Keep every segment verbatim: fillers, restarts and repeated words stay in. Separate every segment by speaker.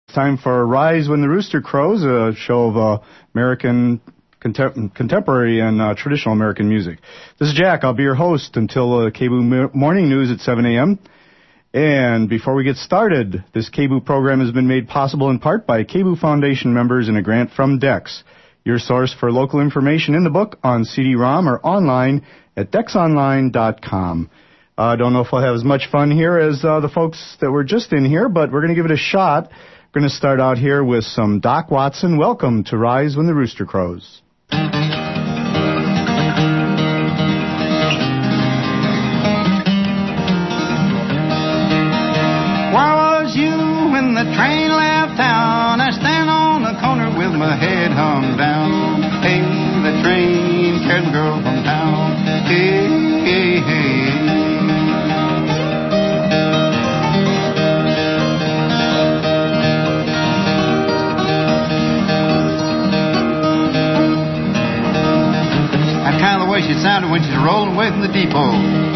Speaker 1: Time for Rise When the Rooster Crows, a show of uh, American contem- contemporary and uh, traditional American music. This is Jack. I'll be your host until uh, K B O M- Morning News at seven a.m. And before we get started, this K B O program has been made possible in part by K B O Foundation members and a grant from Dex, your source for local information in the book, on C D ROM, or online at dex online dot com. I uh, don't know if we'll have as much fun here as uh, the folks that were just in here, but we're going to give it a shot. We're going to start out here with some Doc Watson. Welcome to Rise When the Rooster Crows.
Speaker 2: Where was you when the train left town? I stand on the corner with my head hung down. Hey, the train carried my girl from town. Hey, hey, hey. Kind of the way she sounded when she's rolling away from the depot.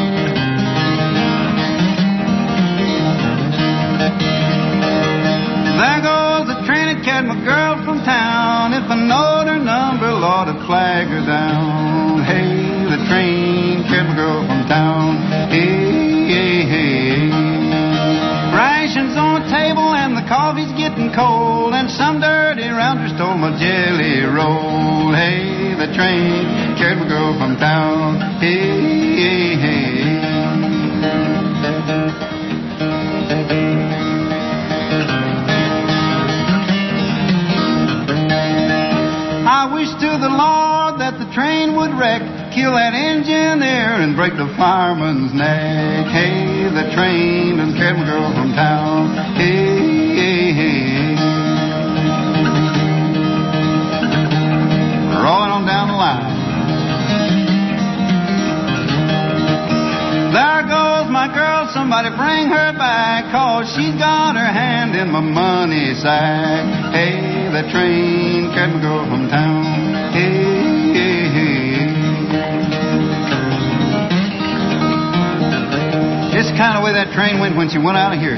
Speaker 2: There goes the train that carried my girl from town. If I knowed her number, Lord, I'd flag her down. Hey, the train carried my girl from town. Hey, hey, hey. Rations on the table and the coffee's getting cold, and some dirty rounder stole my jelly roll. Hey, the train carried my girl from town. Hey, hey, hey. I wish to the Lord that the train would wreck, kill that engineer and break the fireman's neck. Hey, the train done carried my girl from town. Hey, hey, hey. Rolling on down the line. There goes my girl, somebody bring her back, 'cause she's got her hand in my money sack. Hey, the train carried my girl from town. Hey, hey, hey. It's the kind of way that train went when she went out of here.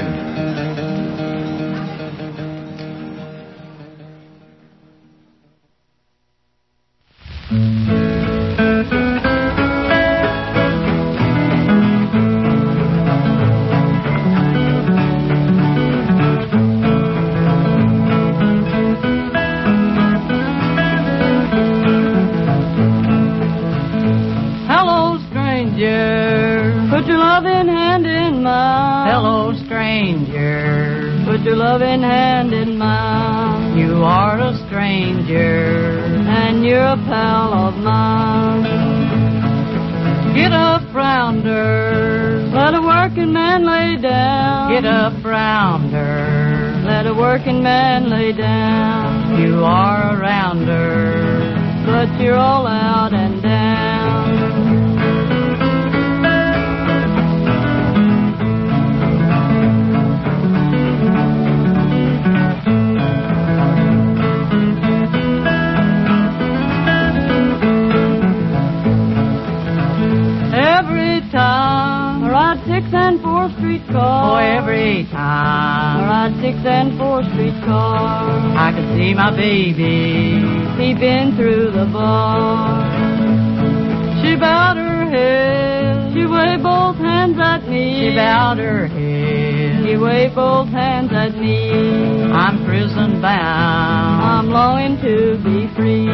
Speaker 3: Loving hand in mine. You are a stranger, and you're a pal of mine. Get up, rounder, let a working man lay down. Get up, rounder, let a working man lay down. You are a rounder, but you're all out and down. Six and four street car.
Speaker 4: Oh, every time
Speaker 3: I ride six and four street car,
Speaker 4: I can see my baby
Speaker 3: peeping through the bar. She bowed her head, she waved both hands at me.
Speaker 4: She bowed her head,
Speaker 3: she waved both hands at me.
Speaker 4: I'm prison bound,
Speaker 3: I'm longing to be free.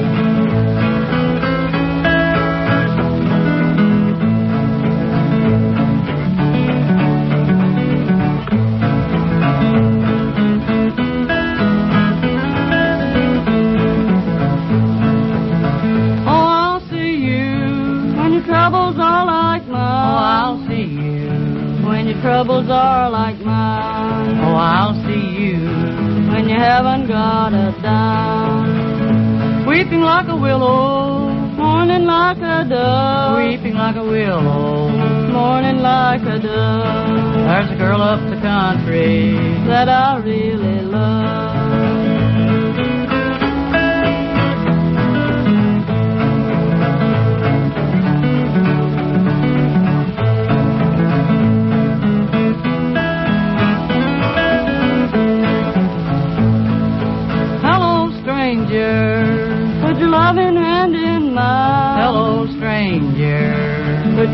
Speaker 3: Troubles are like mine.
Speaker 4: Oh, I'll see you
Speaker 3: when you haven't got a dime. Weeping like a willow, mourning like a dove.
Speaker 4: Weeping like a willow,
Speaker 3: mourning like a dove.
Speaker 4: There's a girl up the country
Speaker 3: that I really love.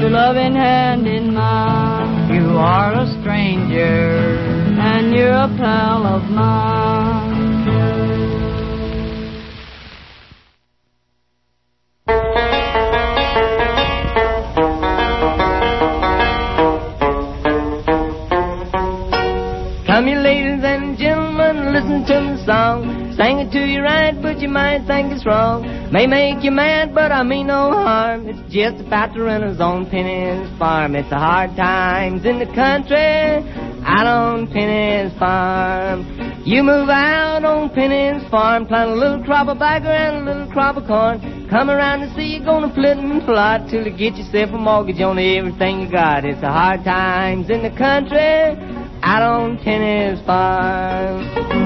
Speaker 3: your loving hand in mine.
Speaker 4: You are a stranger,
Speaker 3: and you're a pal of mine.
Speaker 5: Come, you ladies and gentlemen, listen to the song. Sang it to you right, but you might think it's wrong. May make you mad, but I mean no harm. It's just about the renter's on Penny's farm. It's the hard times in the country out on Penny's farm. You move out on Penny's farm, plant a little crop of bagger and a little crop of corn. Come around and see you're gonna flit and plot till you get yourself a mortgage on everything you got. It's the hard times in the country out on Penny's farm.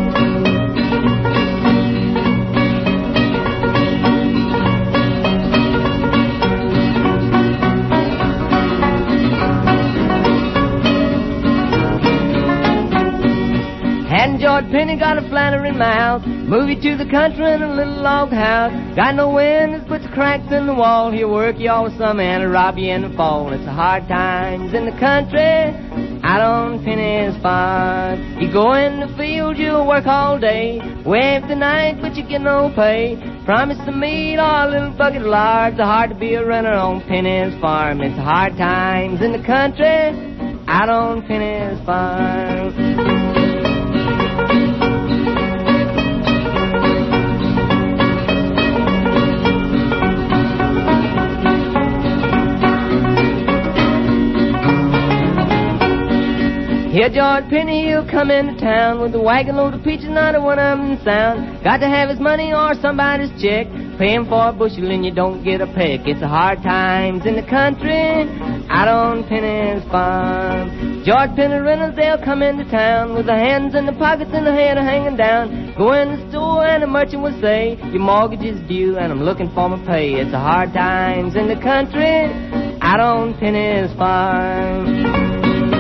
Speaker 5: Hadn't George Penny got a flattering mouth? Move you to the country in a little log house. Got no windows, puts cracks in the wall. He'll work you all summer and rob you in the fall. It's the hard times in the country out on Penny's farm. You go in the field, you'll work all day, wave the night, but you get no pay. Promise to meet or a little bucket of lard. It's hard to be a runner on Penny's farm. It's the hard times in the country out on Penny's farm. Here, George Penny, he'll come into town with a wagon load of peaches, not a one of them sound. Got to have his money or somebody's check. Pay him for a bushel and you don't get a peck. It's the hard times in the country out on Penny's farm. George Penny renters, they'll come into town with their hands in the pockets and their head hanging down. Go in the store and the merchant will say, your mortgage is due and I'm looking for my pay. It's the hard times in the country out on Penny's farm.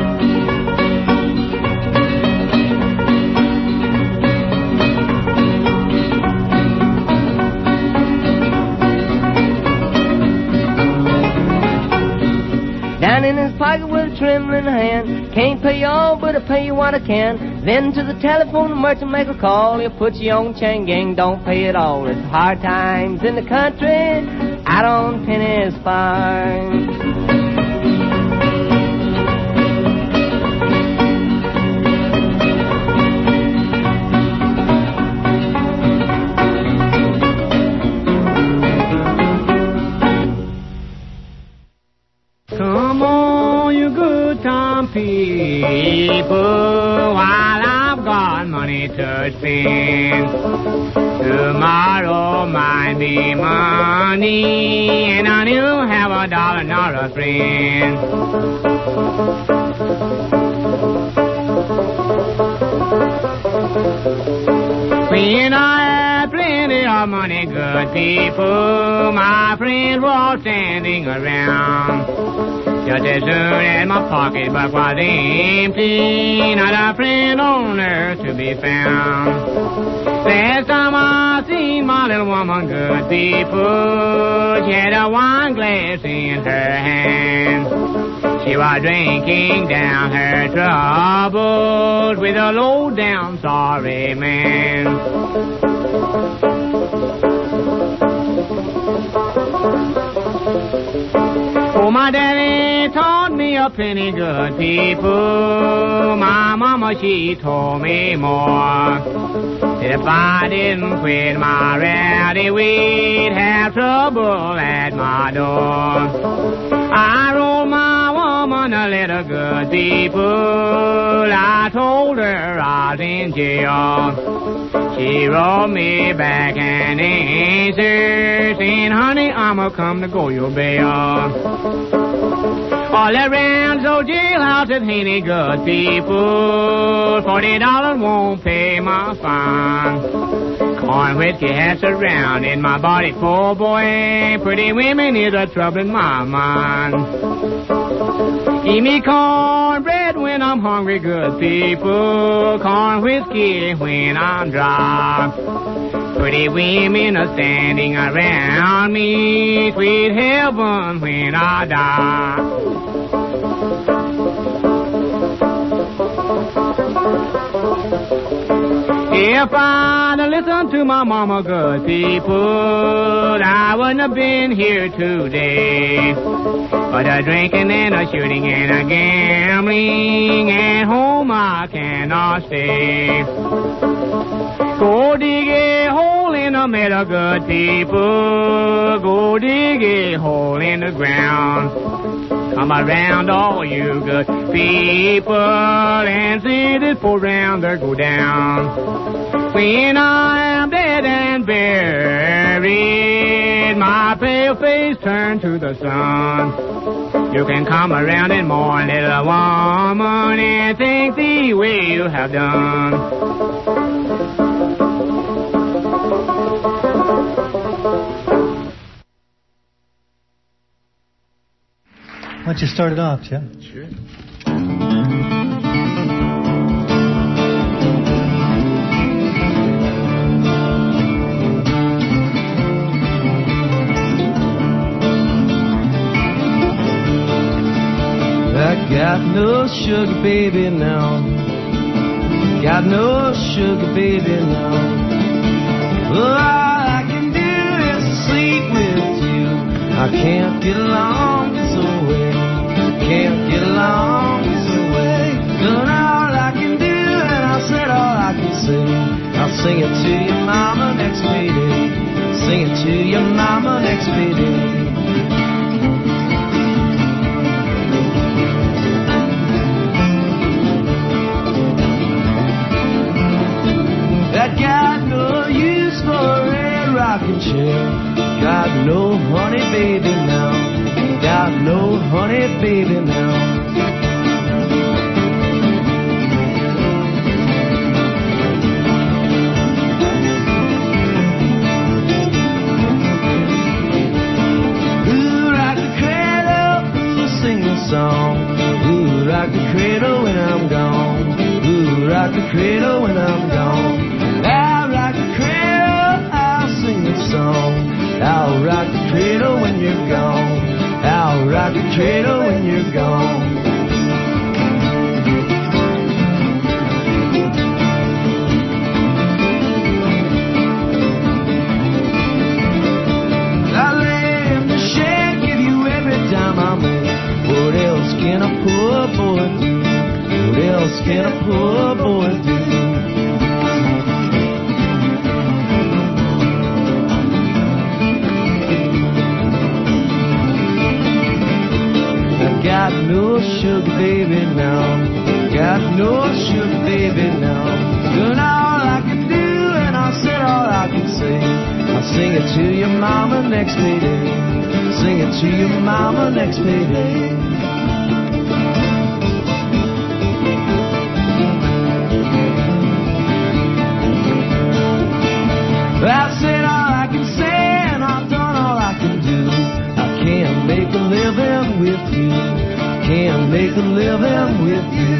Speaker 5: Down in his pocket with a trembling hand. Can't pay you all, but I'll pay you what I can. Then to the telephone, the merchant make a call. He'll put you on chain gang, don't pay it all. It's hard times in the country out on Penny's farm.
Speaker 6: People, while I've got money to spend, tomorrow might be money, and I don't have a dollar nor a friend. When I had plenty of money, good people, my friends were all standing around. Just as soon as my pocketbook was empty, not a friend on earth to be found. Last time I seen my little woman, good people, she had a wine glass in her hand. She was drinking down her troubles with a low-down sorry man. Oh, my daddy taught me a plenty good people. My mama, she told me more. If I didn't quit my rowdy, we'd have trouble at my door. I wrote my woman a little good people. I told her I was in jail. She wrote me back an answer saying, honey, I'ma come to go your bail. All around those jailhouses ain't any good people. Forty dollars won't pay my fine. Corn whiskey has surrounded my body, poor boy. Pretty women is a trouble in my mind. Give me cornbread when I'm hungry, good people. Corn whiskey when I'm dry. Pretty women are standing around me. Sweet heaven when I die. If I'd listened to my mama, good people, I wouldn't have been here today. But a drinking and a shooting and a gambling, at home I cannot stay. Go dig a hole in the middle, good people, go dig a hole in the ground. Come around, all you good people, and see this poor rounder go down. When I am dead and buried, my pale face turn to the sun. You can come around and mourn, little woman, and think the way you have done.
Speaker 7: Why don't you start it off, Jeff?
Speaker 8: Sure.
Speaker 9: I got no sugar baby now. Got no sugar baby now. All I can do is sleep with you. I can't get along this way. Can't get along this way. Done all I can do and I said all I can say. I'll sing it to your mama next payday. Sing it to your mama next payday. I got no use for a rocking chair. Got no honey baby now. Got no honey baby now. Who rock the cradle? Who sing the song? Who rock the cradle when I'm gone? Who rock the cradle when I'm gone? I'll rock the cradle, I'll sing the song. I'll rock the cradle when you're gone. I'll rock the cradle when you're gone. I lay in the shed, give you every dime I make. What else can a poor boy do? What else can a poor boy do? Got no sugar baby now. Got no sugar baby now. Done all I can do and I said all I can say. I'll sing it to your mama next payday. Sing it to your mama next payday. I've said all I can say and I've done all I can do. I can't make a living with you. Can't make a living with you.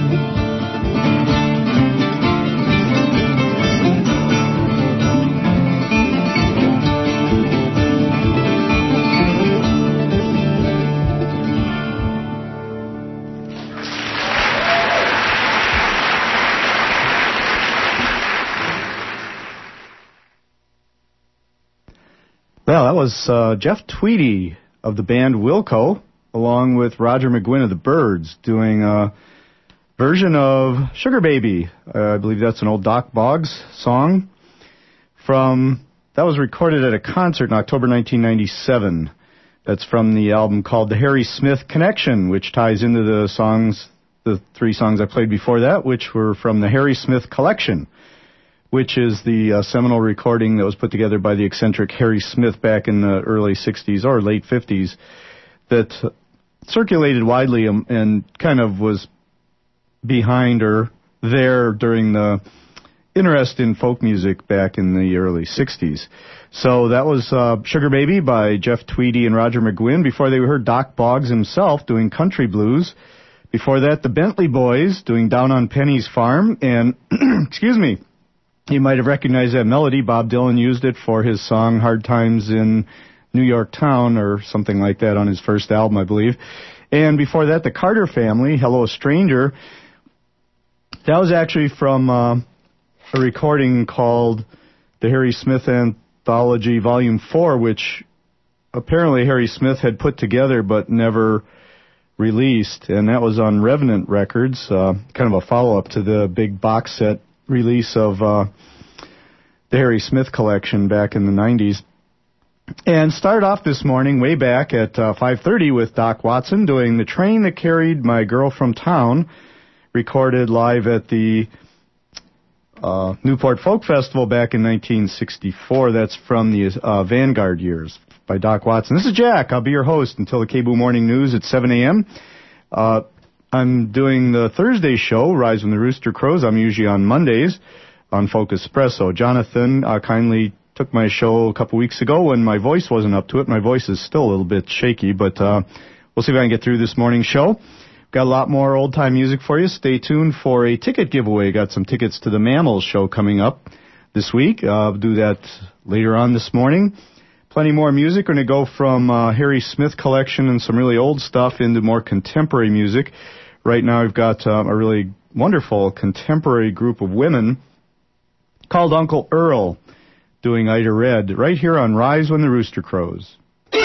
Speaker 1: Well, that was uh, Jeff Tweedy of the band Wilco, along with Roger McGuinn of the Byrds, doing a version of Sugar Baby. Uh, I believe that's an old Doc Boggs song. From that was recorded at a concert in October nineteen ninety-seven. That's from the album called The Harry Smith Connection, which ties into the songs, the three songs I played before that, which were from the Harry Smith Collection, which is the uh, seminal recording that was put together by the eccentric Harry Smith back in the early sixties or late fifties, that circulated widely and, and kind of was behind or there during the interest in folk music back in the early sixties. So that was uh, Sugar Baby by Jeff Tweedy and Roger McGuinn. Before they heard Doc Boggs himself doing country blues. Before that, the Bentley Boys doing Down on Penny's Farm. And, excuse me, You might have recognized that melody. Bob Dylan used it for his song Hard Times in New York Town or something like that on his first album, I believe. And before that, the Carter Family, Hello Stranger. That was actually from uh, a recording called the Harry Smith Anthology Volume four, which apparently Harry Smith had put together but never released, and that was on Revenant Records, uh, kind of a follow-up to the big box set release of uh, the Harry Smith collection back in the nineties. And started off this morning way back at uh, five thirty with Doc Watson doing The Train That Carried My Girl From Town, recorded live at the uh, Newport Folk Festival back in nineteen sixty-four. That's from the uh, Vanguard years by Doc Watson. This is Jack. I'll be your host until the K B O O Morning News at seven a.m. Uh, I'm doing the Thursday show, Rise When the Rooster Crows. I'm usually on Mondays on Focus Espresso. Jonathan uh, kindly took my show a couple weeks ago when my voice wasn't up to it. My voice is still a little bit shaky, but uh, we'll see if I can get through this morning's show. Got a lot more old-time music for you. Stay tuned for a ticket giveaway. Got some tickets to the Mammals show coming up this week. Uh, I'll do that later on this morning. Plenty more music. We're going to go from uh, Harry Smith collection and some really old stuff into more contemporary music. Right now we've got uh, a really wonderful contemporary group of women called Uncle Earl doing Ida Red right here on Rise When the Rooster Crows.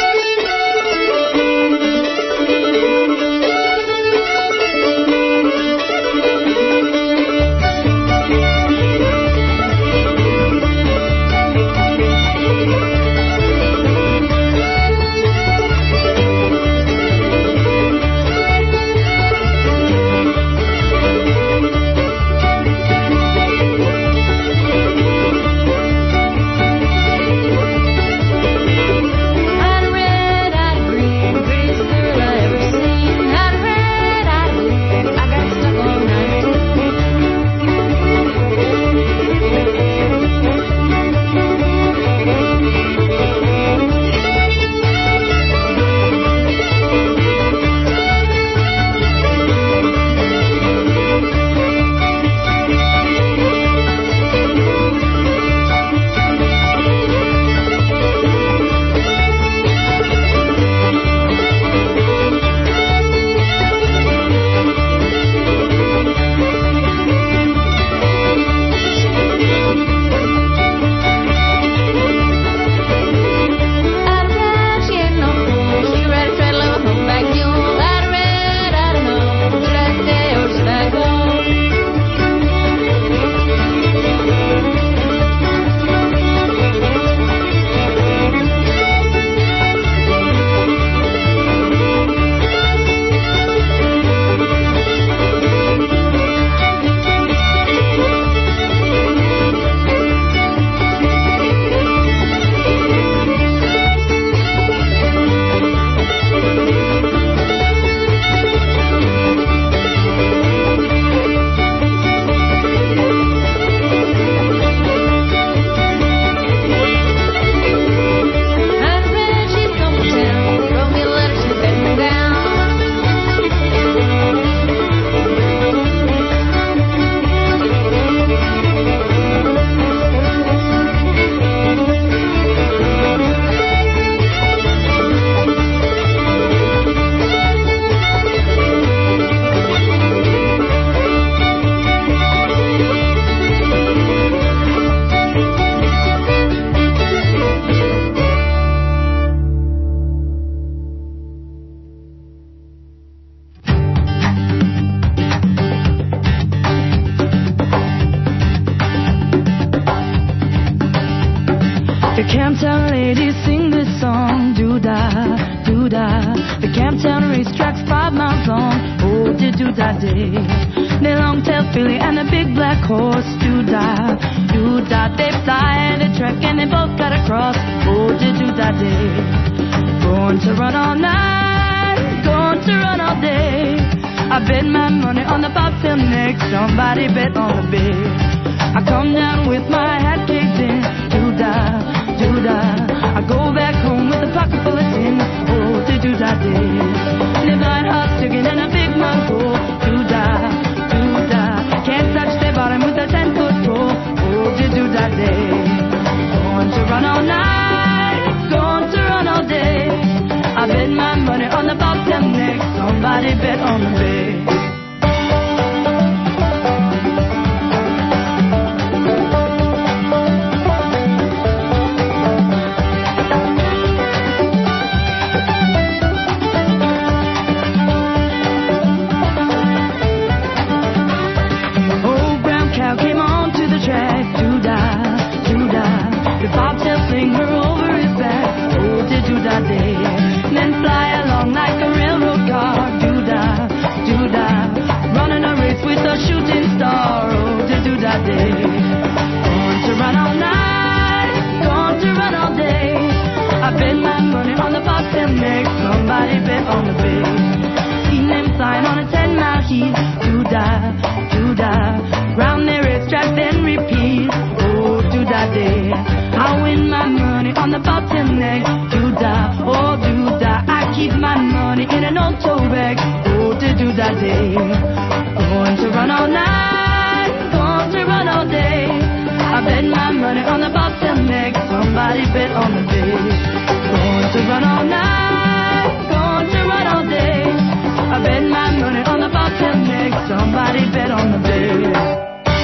Speaker 8: Camptown ladies sing this song, doo-dah, doo-dah. The Camptown racetrack's five miles long, oh, doo-dah day. The long-tailed filly and the big black horse, doo-dah, doo-dah. They fly the track and they both got across, oh, doo-dah day. Going to run all night, going to run all day. I bet my money on the bobtail neck, somebody bet on the big. I come down with my hat caked in, doo-dah. I go back home with a pocket full of tin. Oh, to do that day. Live light hot chicken and a big mug full. Do da, do da. Can't touch the bottom with a ten foot pole. Oh, to do do-da day. Going to run all night, going to run all day. I bet my money on the bobtail neck, somebody bet on the bay. Then fly along like a railroad car, do-da, do-da, running a race with a shooting star, oh, do-da day. Going to run all night, going to run all day. I bet my money on the bobtail neck, somebody bet on the bay. Seen them flying on a ten-mile heat, do-da, do-da, round their racetrack then repeat, oh, do-da day. I win my money on the bobtail neck, do-da, oh, do-da. I keep my money in an old tote bag, oh, do-da day. Going to run all night, going to run all day. I bet my money on the bobtail neck, somebody bet on the bay. Going to run all night, going to run all day. I bet my money on the bobtail neck, somebody bet on the bay.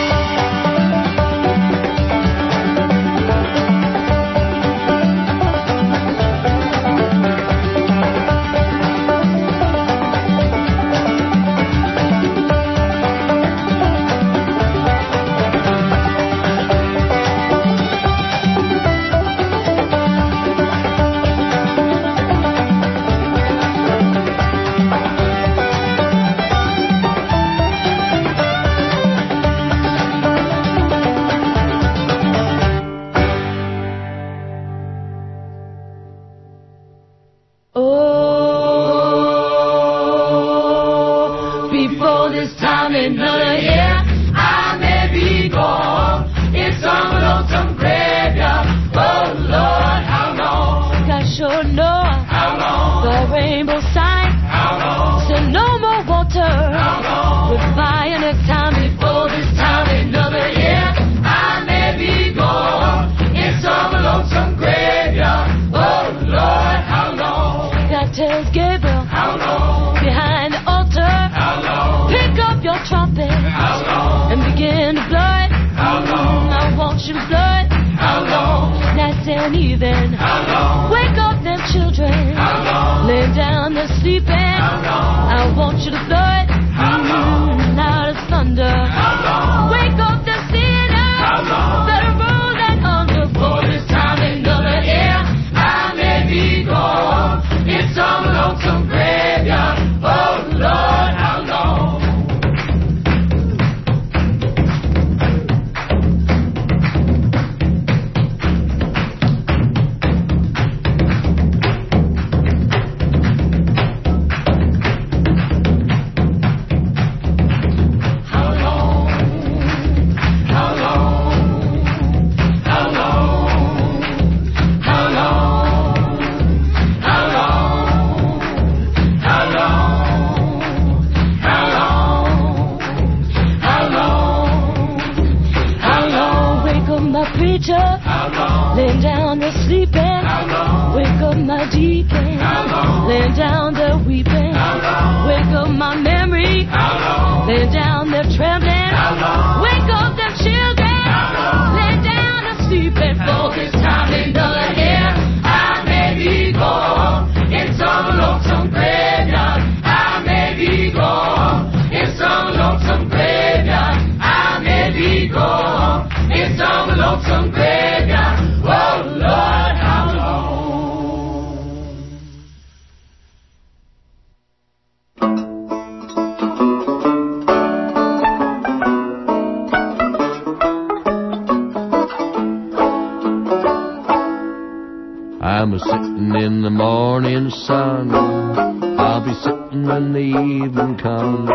Speaker 10: I'm a sitting in the morning sun, I'll be sitting when the evening comes,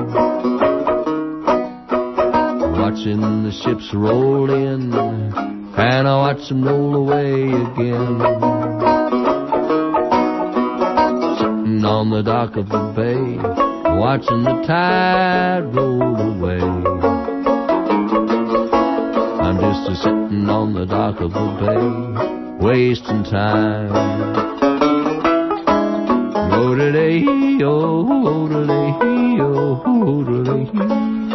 Speaker 10: watching the ships roll in, and I watch them roll away again. Sitting on the dock of the bay, watching the tide roll away. I'm just a sitting sitting on the dock of the bay, wasting time. Oh-da-day-hee-oh, oh-da-day-hee-oh, oh-da-day-hee.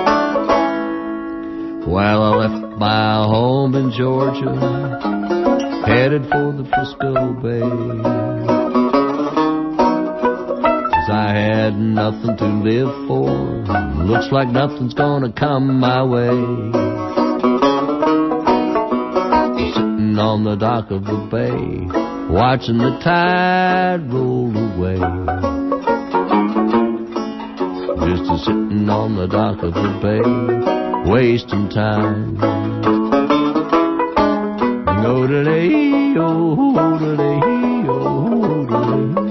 Speaker 10: Well, I left my home in Georgia, headed for the Frisco Bay, 'cause I had nothing to live for. Looks like nothing's gonna come my way. Sitting on the dock of the bay, watching the tide roll away. Just a sitting on the dock of the bay, wasting time. Oh-da-day, oh, oh-da-day, oh, oh-da-day.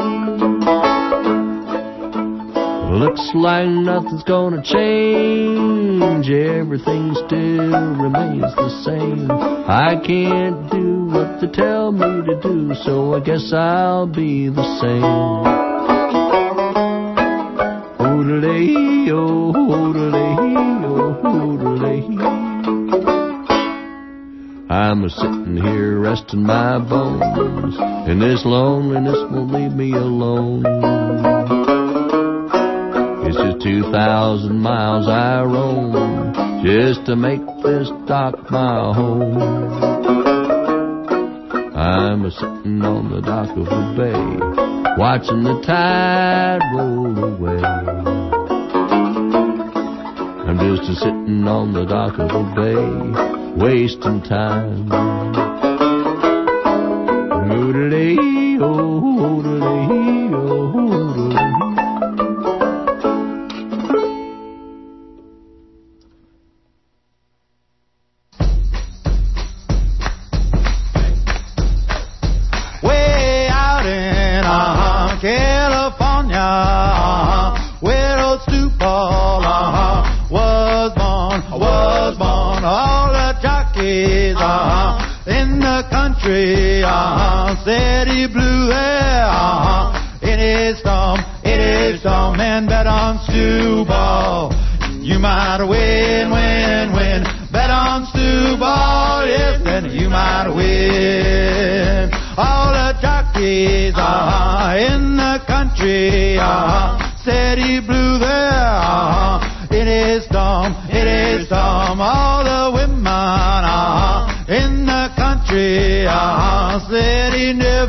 Speaker 10: Looks like nothing's gonna change. Everything still remains the same. I can't do what they tell me to do, so I guess I'll be the same. Oh-da-day, oh, oh-da-day, oh, oh-da-day. I'm a-sitting here resting my bones, and this loneliness won't leave me alone. It's just two thousand miles I roam, just to make this dock my home. I'm a-sitting on the dock of the bay, watching the tide roll away. I'm just a-sitting on the dock of the bay, wasting time. Oh-da-day, oh, oh-da-day, oh, oh-da-day.
Speaker 2: Way out in uh, California, uh, where old Stu Ball uh, was born, was born. All the jockeys uh, in the country uh, said he blew there uh, in his storm, in his storm, and bet on Stu Ball. You might win, win, win. Bet on Stu Ball, yes, then you might win. All the jockeys uh, in the country uh, said he blew there uh, in his storm, in his storm. All the women uh, in the country uh, said he never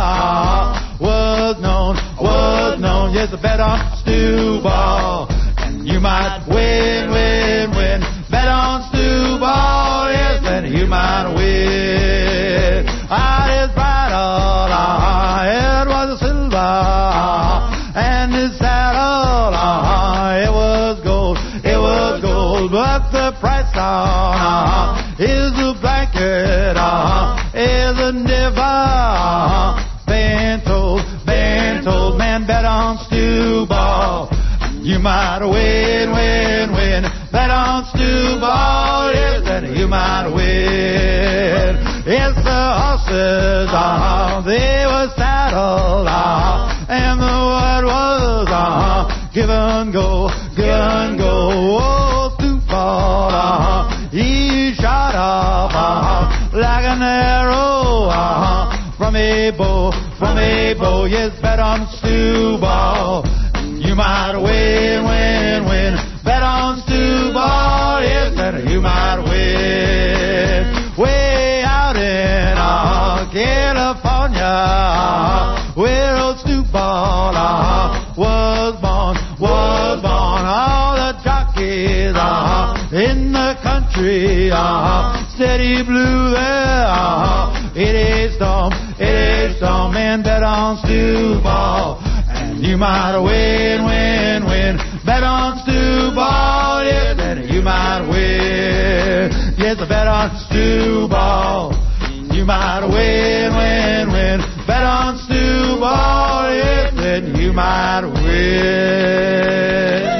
Speaker 2: uh, was known, was known. Yes, bet on Stu Ball, and you might win, win, win. Bet on Stu Ball, yes, and you might win. Out his bridle, uh, it was a silver, and his saddle, uh, it was gold, it was gold. But the price on uh, is a blanket, uh, is a never uh, been told, been told. Man, bet on Stu Ball, you might win, win, win. Bet on Stu Ball, yes, and you might win. It's the horses, uh, they were saddled, uh, and the word was, uh, give and go, give and go. Oh, Stu Ball, uh, he shot off, uh, like an arrow, uh, from a bow, from a bow. Yes, bet on Stu Ball, you might win, win, win. Bet on Stu Ball, yes, and you might win. Way out in uh, California, where old Stu Ball uh, was born, was born. All the jockeys uh, in the country uh, said he blew there uh, in a storm, in a storm. And bet on Stu Ball, you might win, win, win. Bet on Stu Ball, yes, and you might win. Yes, bet on Stu Ball, you might win, win, win. Bet on Stu Ball, yes, and you might win.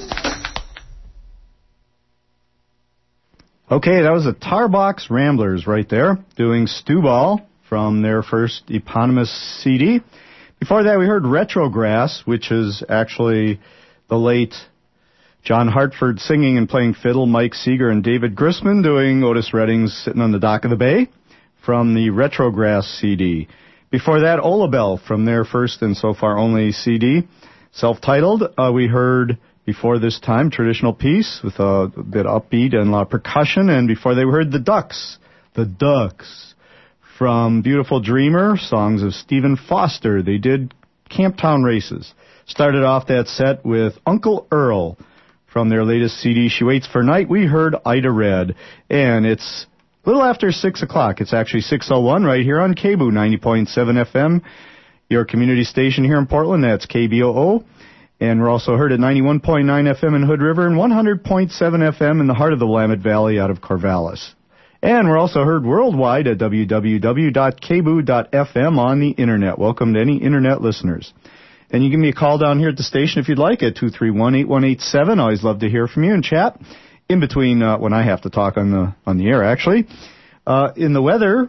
Speaker 1: Okay, that was the Tarbox Ramblers right there, doing Stu Ball from their first eponymous C D. Before that, we heard Retrograss, which is actually the late John Hartford singing and playing fiddle, Mike Seeger and David Grisman doing Otis Redding's Sitting on the Dock of the Bay from the Retrograss C D. Before that, Ola Bell from their first and so far only C D, self-titled. Uh, we heard before this time Traditional Peace with a bit upbeat and a lot of percussion, and before they we heard the Ducks, the Ducks from Beautiful Dreamer, songs of Stephen Foster. They did Camptown Races. Started off that set with Uncle Earl from their latest C D, She Waits for Night. We heard Ida Red, and it's a little after six o'clock. It's actually six oh one right here on K B O O ninety point seven F M, your community station here in Portland. That's K B O O. And we're also heard at ninety-one point nine F M in Hood River and one hundred point seven F M in the heart of the Willamette Valley out of Corvallis. And we're also heard worldwide at w w w dot k b o o dot f m on the Internet. Welcome to any Internet listeners. And you give me a call down here at the station if you'd like at two three one, eight one eight seven. Always love to hear from you and chat in between uh, when I have to talk on the on the air, actually. Uh, in the weather,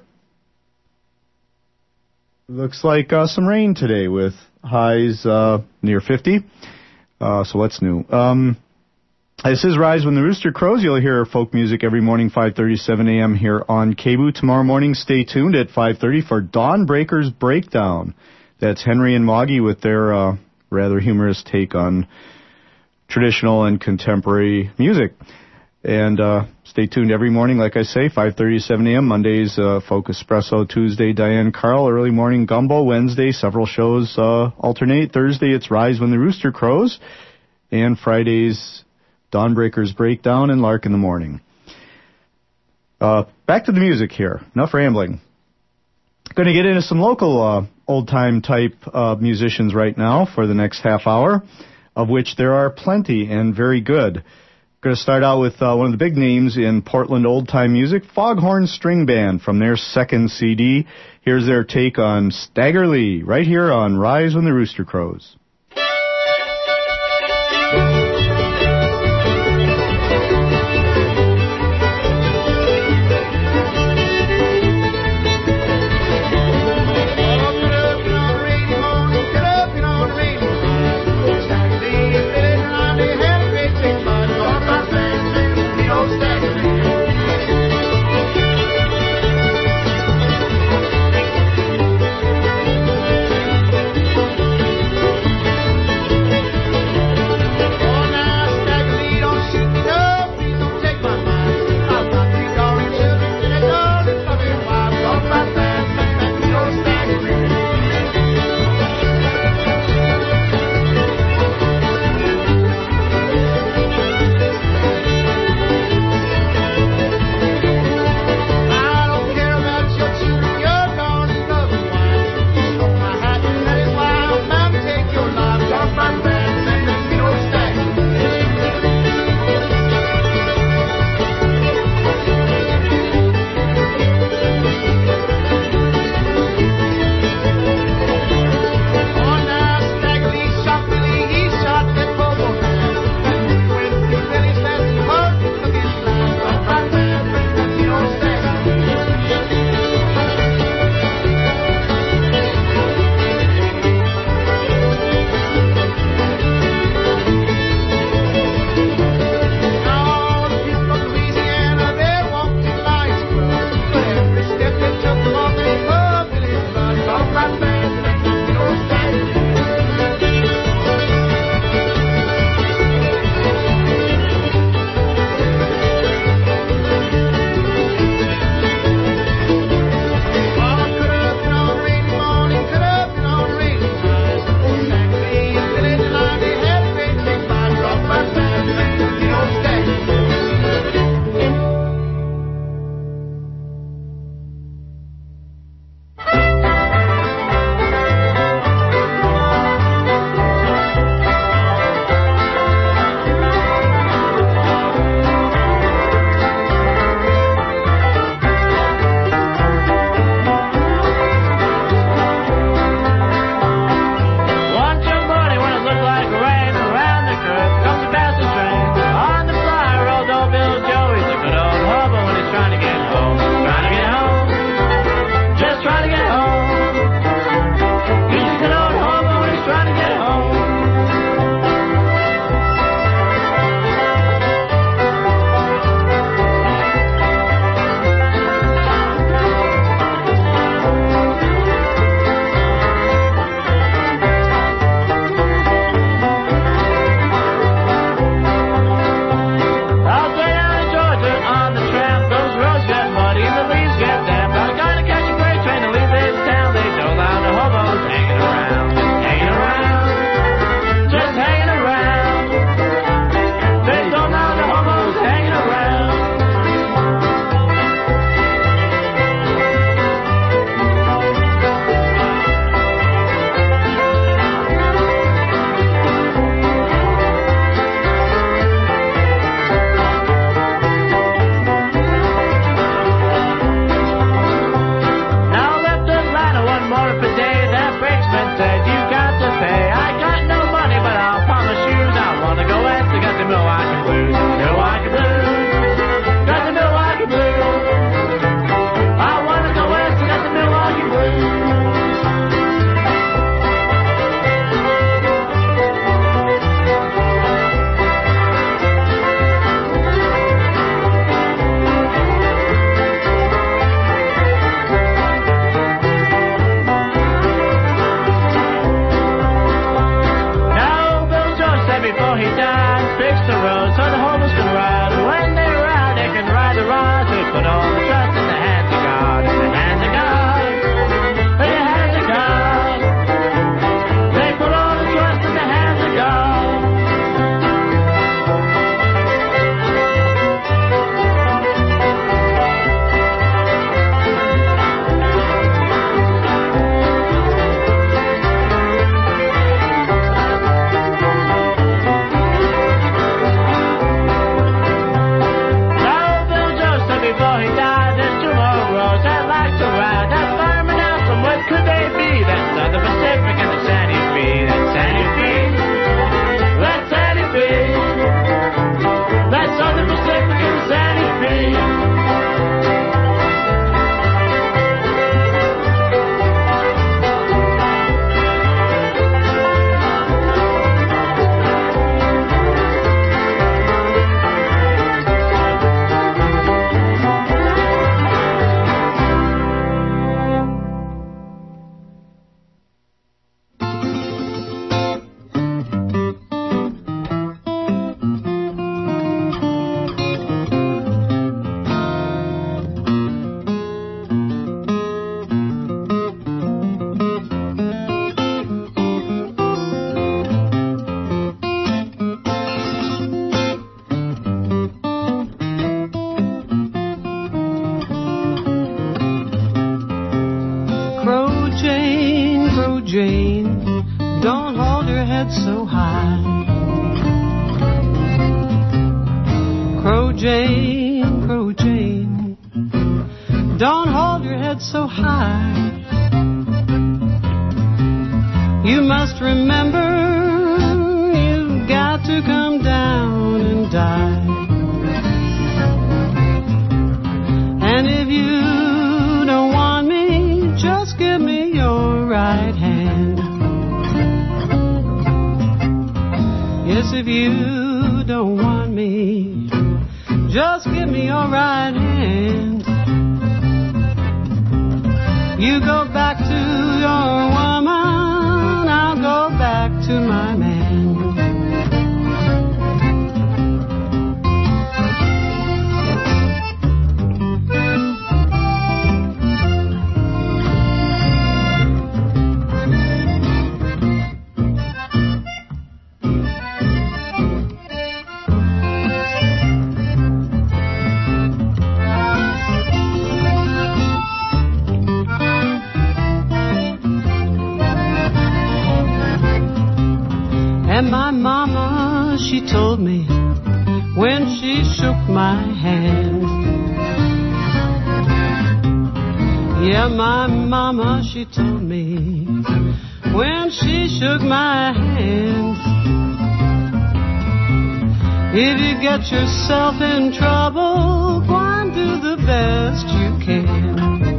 Speaker 1: looks like uh, some rain today with highs uh, near fifty. Uh, so what's new? Um, this is Rise When the Rooster Crows. You'll hear folk music every morning, five thirty, seven a m here on K B O O. Tomorrow morning, stay tuned at five thirty for Dawn Breakers Breakdown. That's Henry and Moggy with their uh, rather humorous take on traditional and contemporary music. And uh, stay tuned every morning, like I say, five thirty to seven a m Mondays, uh, Folk Espresso. Tuesday, Diane Carl. Early morning, Gumbo. Wednesday, several shows uh, alternate. Thursday, it's Rise When the Rooster Crows. And Fridays, Dawnbreakers Breakdown and Lark in the Morning. Uh, back to the music here. Enough rambling. Going to get into some local uh, old-time type uh, musicians right now for the next half hour, of which there are plenty and very good. Going to start out with uh, one of the big names in Portland old-time music, Foghorn String Band, from their second C D. Here's their take on Stagger Lee, right here on Rise When the Rooster Crows.
Speaker 11: Oh, head so high. Crow Jane, Crow Jane, don't hold your head so high. You must remember you've got to come down and die. And if you don't want me, just give me your right hand. Yes, if you don't want me, just give me your right hand. You go back to your woman, I'll go back to my man. And my mama, she told me when she shook my hand. Yeah, my mama, she told me when she shook my hand. If you get yourself in trouble, go and do the best you can.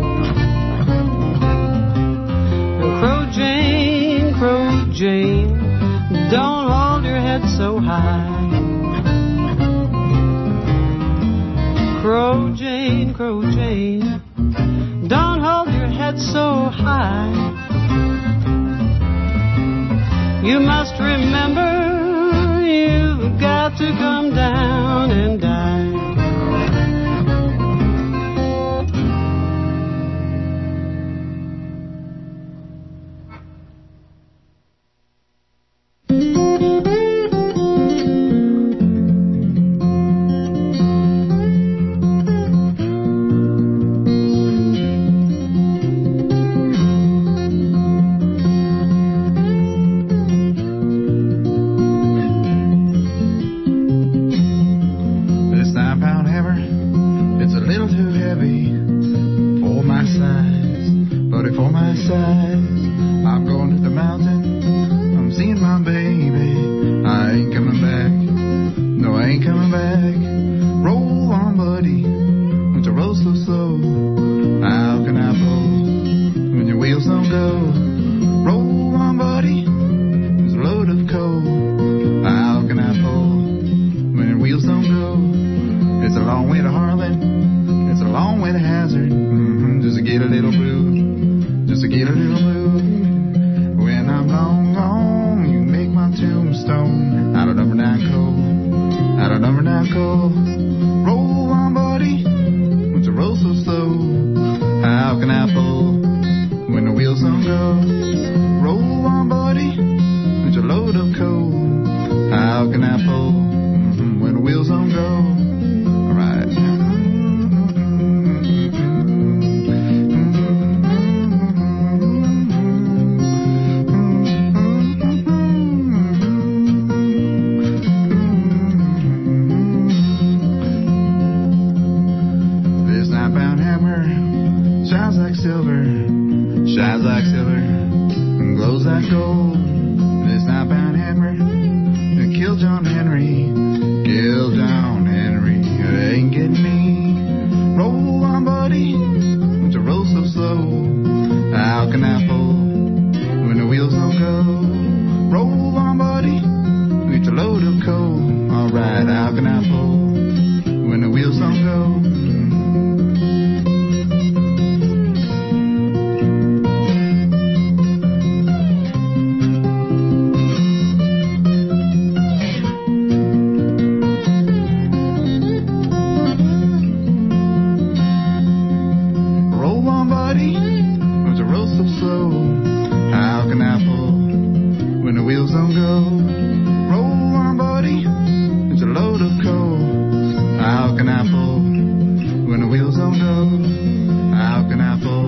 Speaker 11: And Crow Jane, Crow Jane, don't hold your head so high. Crow Jane, Crow Jane, don't hold your head so high. You must remember you've got to come down and die.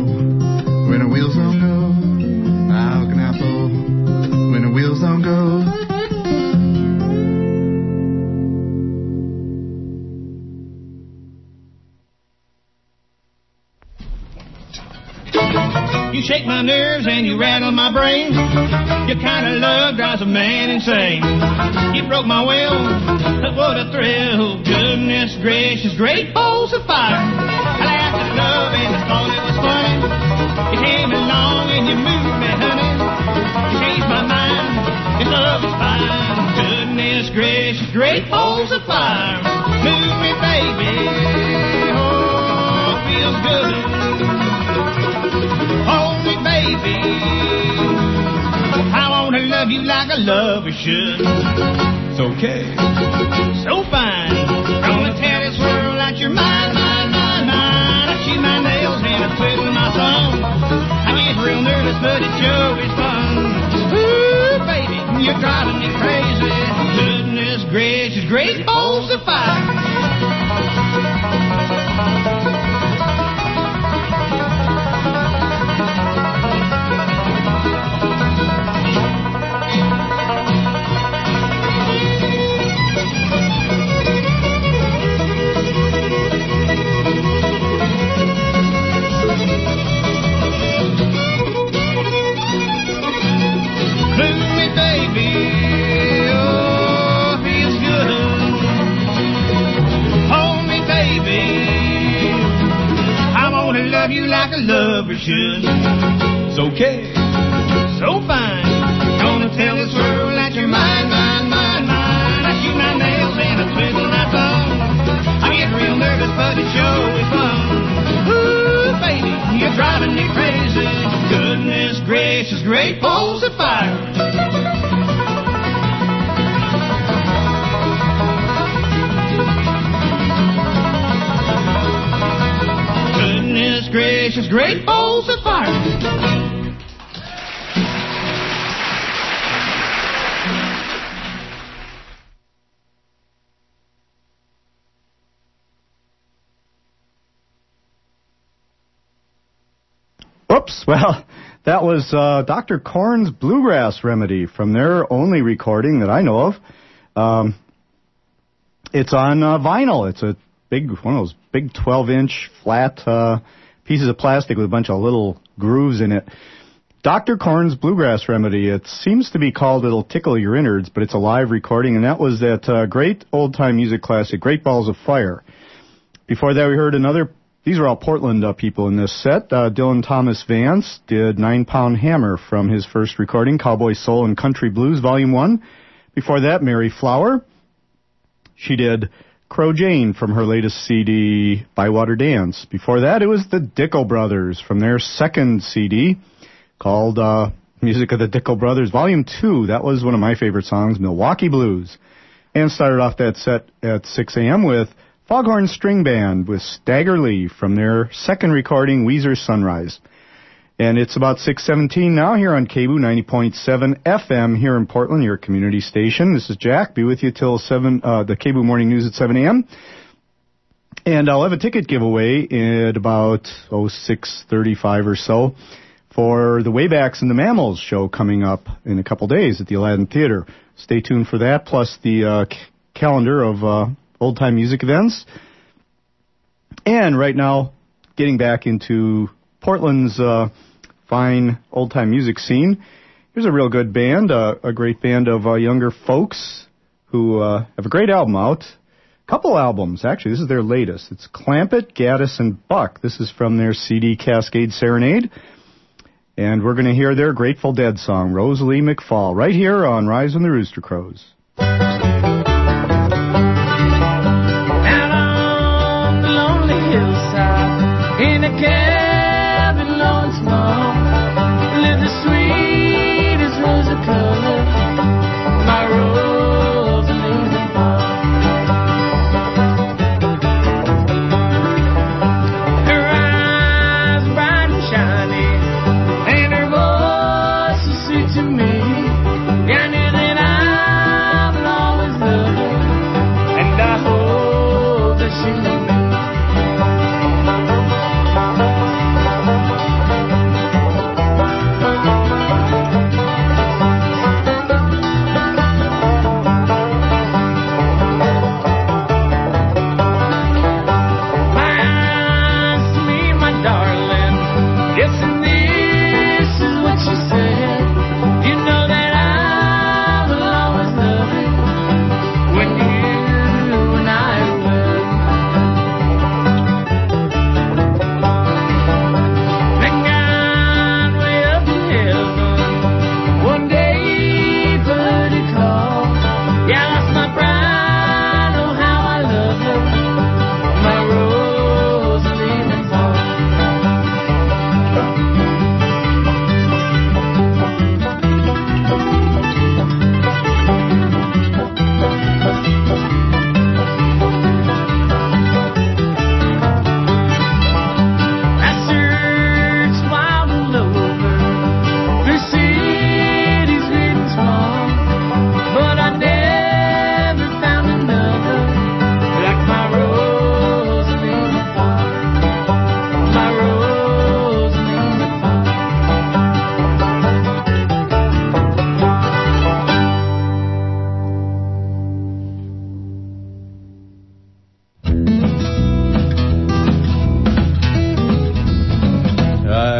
Speaker 2: When the wheels don't go, You shake my nerves and you rattle my brain. Your kind of love drives a man insane. You broke my will, but what a thrill. Goodness gracious, great balls of fire. I laughed at love and I thought it was funny. You came along and you moved me, honey. You changed my mind, your love is fine. Goodness gracious, great balls of fire. Move me, baby, oh, it feels good. Hold me, baby, I wanna love you like a lover should. It's okay, so fine. Gonna tell this world that you're mine, mine, mine, mine. I chew my nails and I twiddle my thumb. I get real nervous, but it sure is fun. Ooh, baby, you're driving me crazy. Goodness gracious, great balls of fire. You like a lover should. It's okay, so fine. Gonna tell this world that you're mine, mine, mine, mine. I shoot my nails and I twiddle my thumb. I get real nervous, but it sure is fun. Ooh, baby, you're driving me crazy. Goodness gracious, great balls of fire. Gracious, great balls of fire.
Speaker 1: Oops, well, that was uh, Doctor Korn's Bluegrass Remedy from their only recording that I know of. Um, it's on uh, vinyl. It's a big, one of those big twelve-inch flat uh pieces of plastic with a bunch of little grooves in it. Doctor Korn's Bluegrass Remedy. It seems to be called It'll Tickle Your Innards, but it's a live recording, and that was that uh, great old-time music classic, Great Balls of Fire. Before that, we heard another, these are all Portland uh, people in this set. Uh, Dylan Thomas Vance did Nine Pound Hammer from his first recording, Cowboy Soul and Country Blues, Volume one. Before that, Mary Flower. She did Crow Jane from her latest C D, Bywater Dance. Before that, it was the Dickel Brothers from their second C D called uh, Music of the Dickel Brothers, Volume two. That was one of my favorite songs, Milwaukee Blues. And started off that set at six a.m. with Foghorn String Band with Stagger Lee from their second recording, Weezer's Sunrise. And it's about six seventeen now here on K B O O ninety point seven F M here in Portland, your community station. This is Jack. Be with you till seven, uh, the K B O O Morning News at seven a.m. And I'll have a ticket giveaway at about, oh, six thirty-five or so for the Waybacks and the Mammals show coming up in a couple days at the Aladdin Theater. Stay tuned for that, plus the uh, c- calendar of uh, old-time music events. And right now, getting back into Portland's uh, fine old-time music scene. Here's a real good band, uh, a great band of uh, younger folks who uh, have a great album out. Couple albums, actually. This is their latest. It's Clampett, Gaddis, and Buck. This is from their C D Cascade Serenade. And we're going to hear their Grateful Dead song, Rosalie McFall, right here on Rise when the Rooster Crows.
Speaker 9: Out on the lonely hillside, in a cabin low and small, lived the sweetest rose of color, my Rosalie McFall. Her eyes bright and shiny, and her voice so sweet to me. Yeah, I knew that I would always love her, and I hope that she will.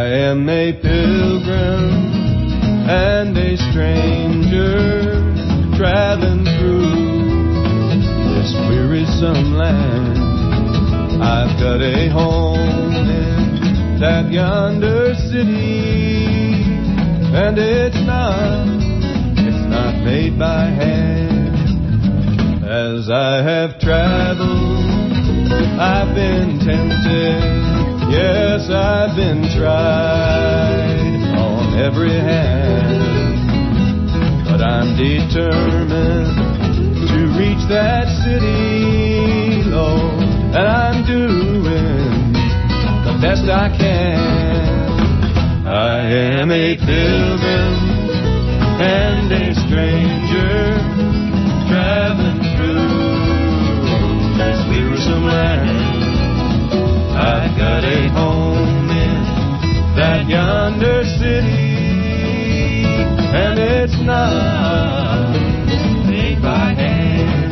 Speaker 9: am a pilgrim and a stranger traveling through this wearisome land. I've got a home in that yonder city, and it's not, it's not made by hand. As I have traveled, I've been tempted. Yes, I've been tried on every hand, but I'm determined to reach that city, Lord, and I'm doing the best I can. I am a pilgrim and a stranger traveling through this wearisome land. I've got a home in that yonder city, and it's not made by hand.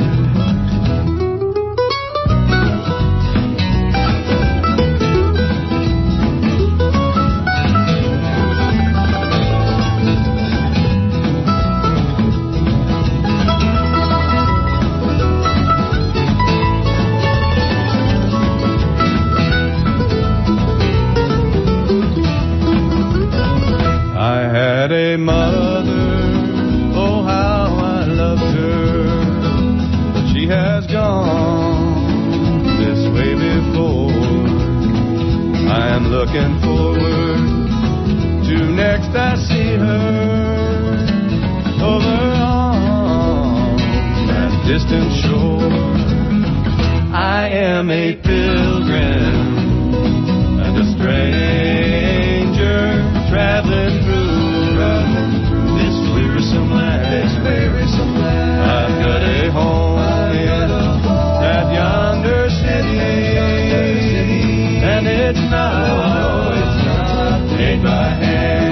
Speaker 9: Had a mother, oh how I loved her, but she has gone this way before. I am looking forward to next I see her over on that distant shore. I am a pilgrim and a stranger traveling through this wearisome land. I've got a home in that yonder city, and it's not, it's not made by hand.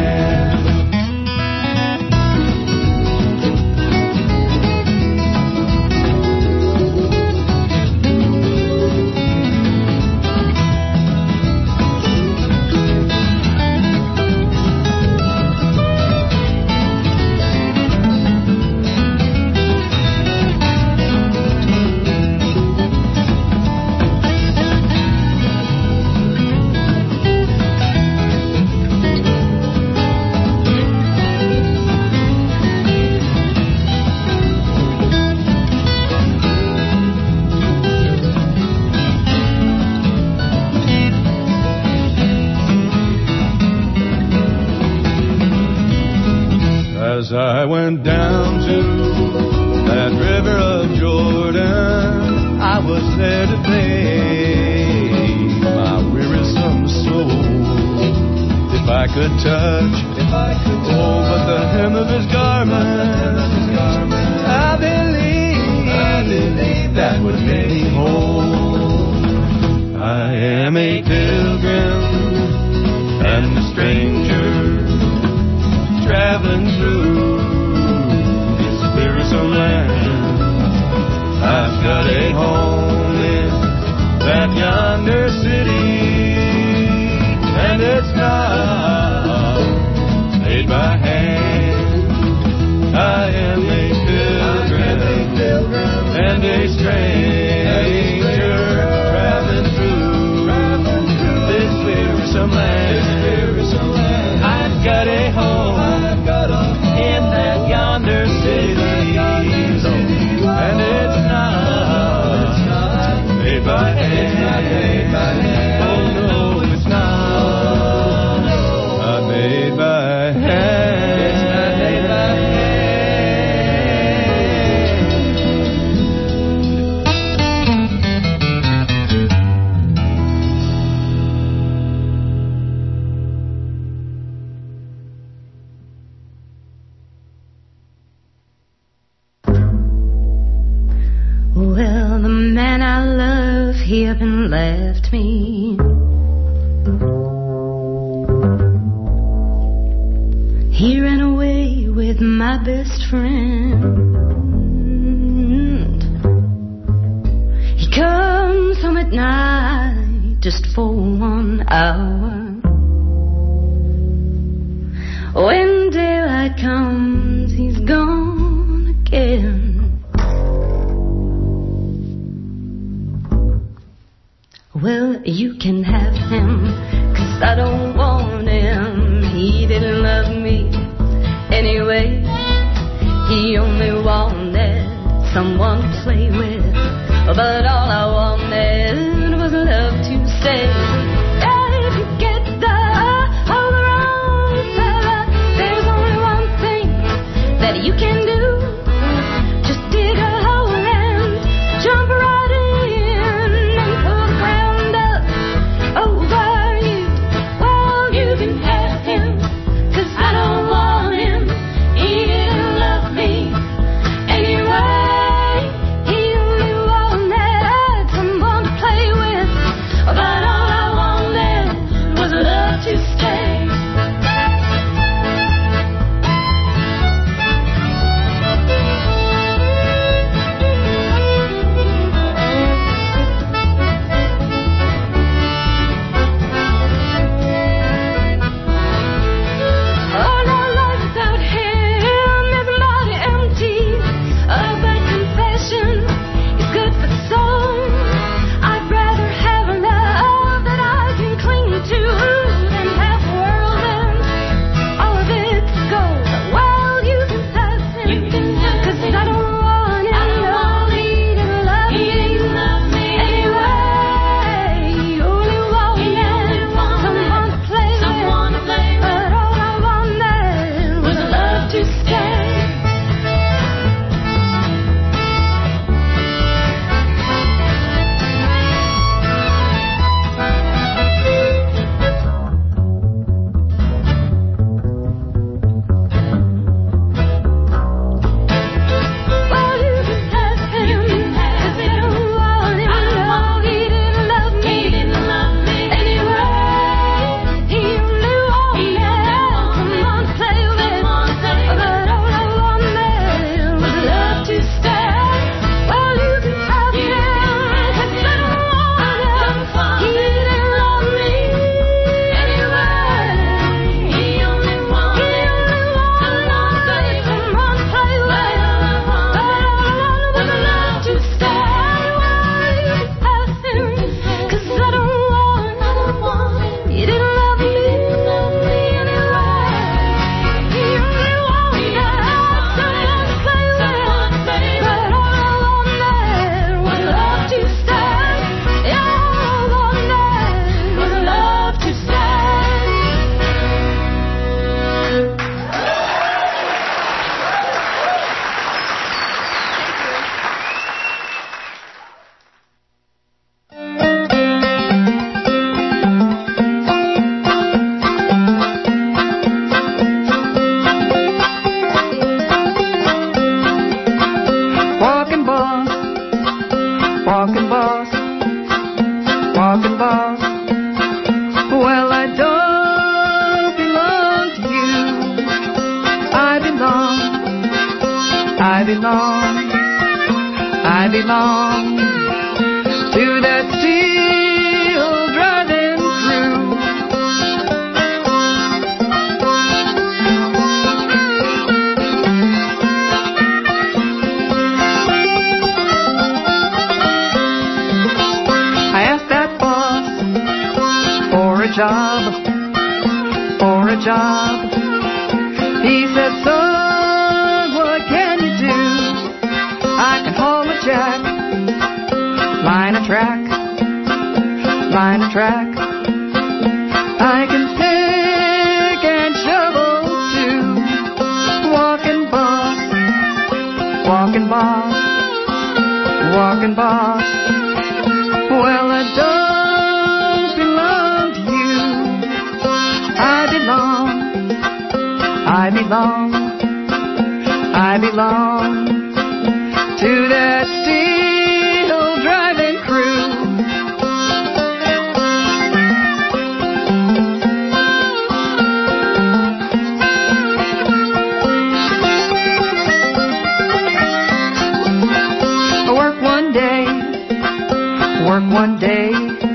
Speaker 9: As I went down to that river of Jordan, I was there to bathe my wearisome soul. If I could touch, if I could touch, oh, but the hem of his garment, I believe, I believe that would make me whole. I am a pilgrim and a stranger traveling through this wearisome land. I've got a home in that yonder city, and it's not made by hand. I am a pilgrim and a stranger traveling through this wearisome land. I've got a home in that yonder city, and it's not made by hand. Oh no, it's not not made by hand. It's not made by
Speaker 8: Well, the man I love, he up and left me. He ran away with my best friend. He comes home at night just for one hour. When daylight comes, he's gone again. Well, you can have him, 'cause I don't want him. He didn't love me anyway. He only wanted someone to play with. But all I wanted was love to stay. If you get the whole wrong fella, there's only one thing that you can do. Just dig a hole and jump right in and pull the ground up over you. Well, you can have him, 'cause I don't want him. He didn't love me anyway.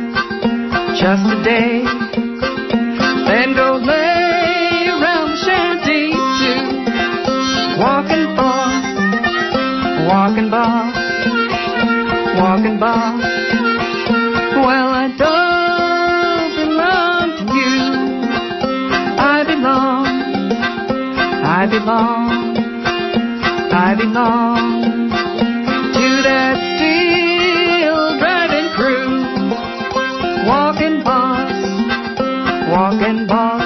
Speaker 12: Just a day, then go lay around the shanty.
Speaker 5: boss. Well, I don't belong to you. I belong, I belong, I belong to that steel driving crew. Walking boss, walking boss.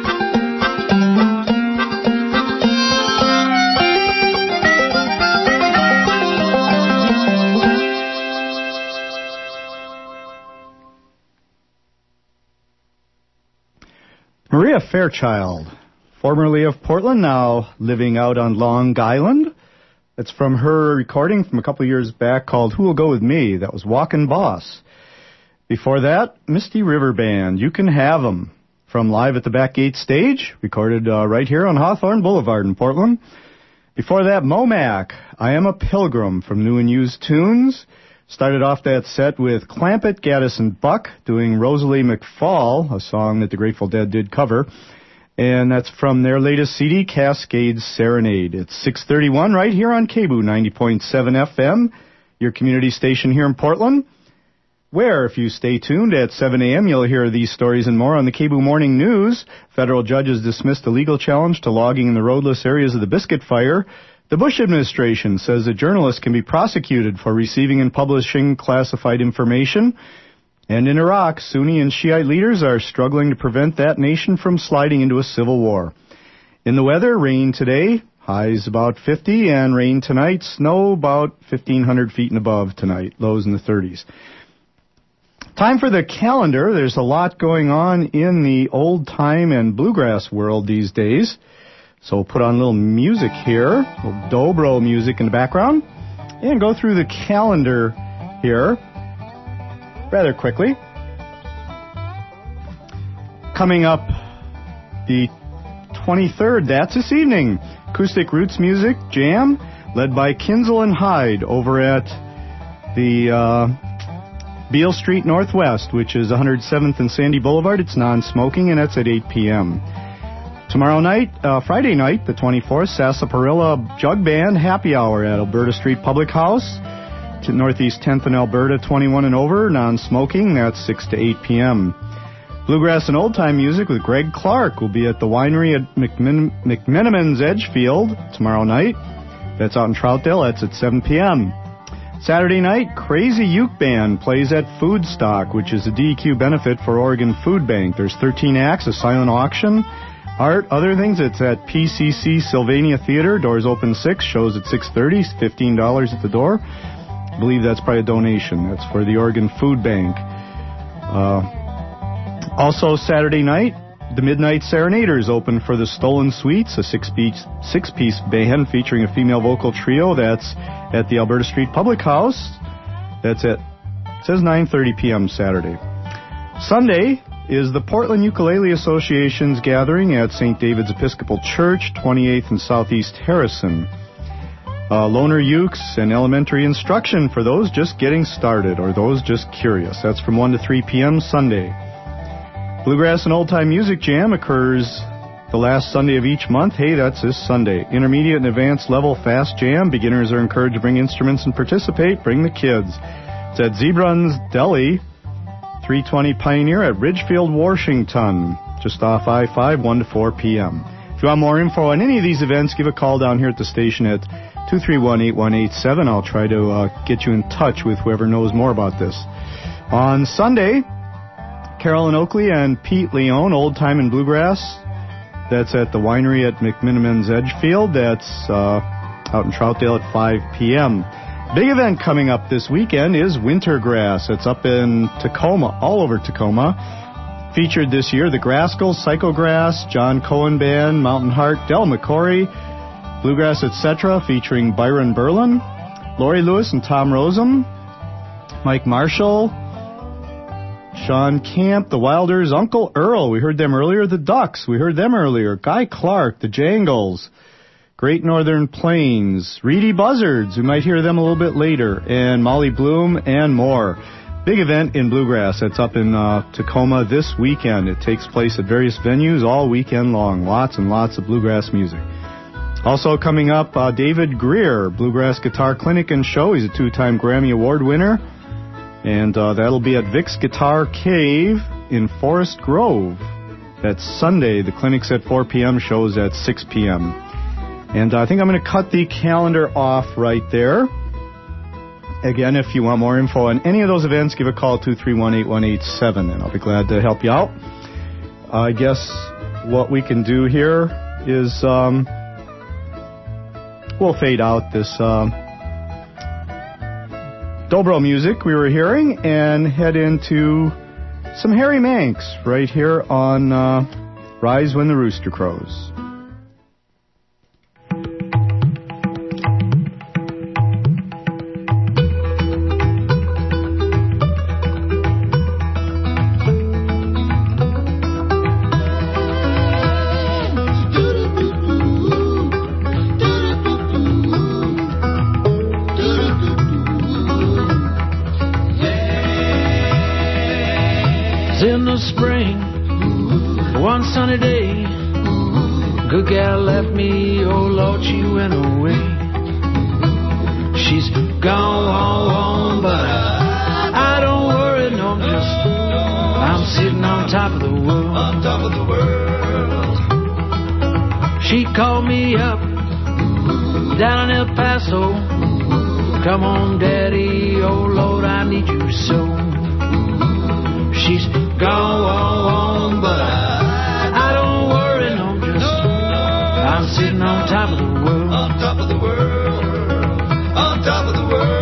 Speaker 1: Maria Fairchild, formerly of Portland, now living out on Long Island. That's from her recording from a couple of years back called Who Will Go With Me? That was Walkin' Boss. Before that, Misty River Band, You Can Have 'Em, from Live at the Backgate Stage, recorded uh, right here on Hawthorne Boulevard in Portland. Before that, Momac, I Am a Pilgrim, from New and Used Tunes. Started off that set with Clampett, Gaddis, and Buck doing Rosalie McFall, a song that the Grateful Dead did cover. And that's from their latest C D, Cascades Serenade. It's six thirty-one right here on K B O O ninety point seven F M, your community station here in Portland, where, if you stay tuned at seven a.m., you'll hear these stories and more on the K B O O Morning News. Federal judges dismissed a legal challenge to logging in the roadless areas of the Biscuit Fire. The Bush administration says that journalists can be prosecuted for receiving and publishing classified information. And in Iraq, Sunni and Shiite leaders are struggling to prevent that nation from sliding into a civil war. In the weather, rain today, highs about fifty, and rain tonight, snow about fifteen hundred feet and above tonight, lows in the thirties. Time for the calendar. There's a lot going on in the old-time and bluegrass world these days. So we'll put on a little music here, a little dobro music in the background, and go through the calendar here rather quickly. Coming up the twenty-third, that's this evening, Acoustic Roots Music Jam, led by Kinsel and Hyde over at the uh, Beale Street Northwest, which is one hundred seventh and Sandy Boulevard. It's non-smoking, and that's at eight p.m. Tomorrow night, uh, Friday night, the twenty-fourth, Sarsaparilla Jug Band Happy Hour at Alberta Street Public House. To Northeast tenth in Alberta, twenty-one and over, non-smoking, that's six to eight p.m. Bluegrass and Old-Time Music with Greg Clark will be at the winery at McMin- McMiniman's Edgefield tomorrow night. That's out in Troutdale, that's at seven p.m. Saturday night, Crazy Uke Band plays at Foodstock, which is a D E Q benefit for Oregon Food Bank. There's thirteen acts, a silent auction, art, other things. It's at P C C Sylvania Theater. Doors open six, shows at six thirty, fifteen dollars at the door. I believe that's probably a donation. That's for the Oregon Food Bank. Uh, also Saturday night, the Midnight Serenaders open for the Stolen Sweets, a six-piece, six-piece band featuring a female vocal trio. That's at the Alberta Street Public House. That's at, it says nine thirty p.m. Saturday. Sunday is the Portland Ukulele Association's gathering at Saint David's Episcopal Church, twenty-eighth and Southeast Harrison. Uh, loaner ukes and elementary instruction for those just getting started or those just curious. That's from one to three p.m. Sunday. Bluegrass and Old Time Music Jam occurs the last Sunday of each month. Hey, that's this Sunday. Intermediate and advanced level fast jam. Beginners are encouraged to bring instruments and participate. Bring the kids. It's at Zebrun's Deli, three twenty Pioneer at Ridgefield, Washington, just off I five, one to four p.m. If you want more info on any of these events, give a call down here at the station at two three one, eight one eight seven. I'll try to uh, get you in touch with whoever knows more about this. On Sunday, Carolyn Oakley and Pete Leone, Old Time and Bluegrass. That's at the winery at McMiniman's Edgefield. That's uh, out in Troutdale at five p.m. Big event coming up this weekend is Wintergrass. It's up in Tacoma, all over Tacoma. Featured this year, the Graskels, Psychograss, John Cohen Band, Mountain Heart, Del McCory, Bluegrass, et cetera, featuring Byron Berlin, Lori Lewis and Tom Rosem, Mike Marshall, Sean Camp, the Wilders, Uncle Earl, we heard them earlier, the Ducks, we heard them earlier, Guy Clark, the Jangles, Great Northern Plains, Reedy Buzzards, we might hear them a little bit later, and Molly Bloom, and more. Big event in Bluegrass. That's up in uh, Tacoma this weekend. It takes place at various venues all weekend long. Lots and lots of bluegrass music. Also coming up, uh, David Greer, Bluegrass Guitar Clinic and Show. He's a two-time Grammy Award winner. And uh, that'll be at Vic's Guitar Cave in Forest Grove. That's Sunday. The clinic's at four p.m., shows at six p.m. And uh, I think I'm going to cut the calendar off right there. Again, if you want more info on any of those events, give a call, two three one, eight one eight seven, and I'll be glad to help you out. I guess what we can do here is um, we'll fade out this um, dobro music we were hearing and head into some Harry Manx right here on uh, Rise When the Rooster Crows.
Speaker 9: Sunny day, good gal left me, oh Lord, she went away. She's gone, but I, I don't worry, no, I'm just, I'm sitting on top of the world. On top of the world. She called me up, down in El Paso. Come on, Daddy, oh Lord, I need you so. She's gone, but I, I'm sitting on top of the world. On top of the world. On top of the world.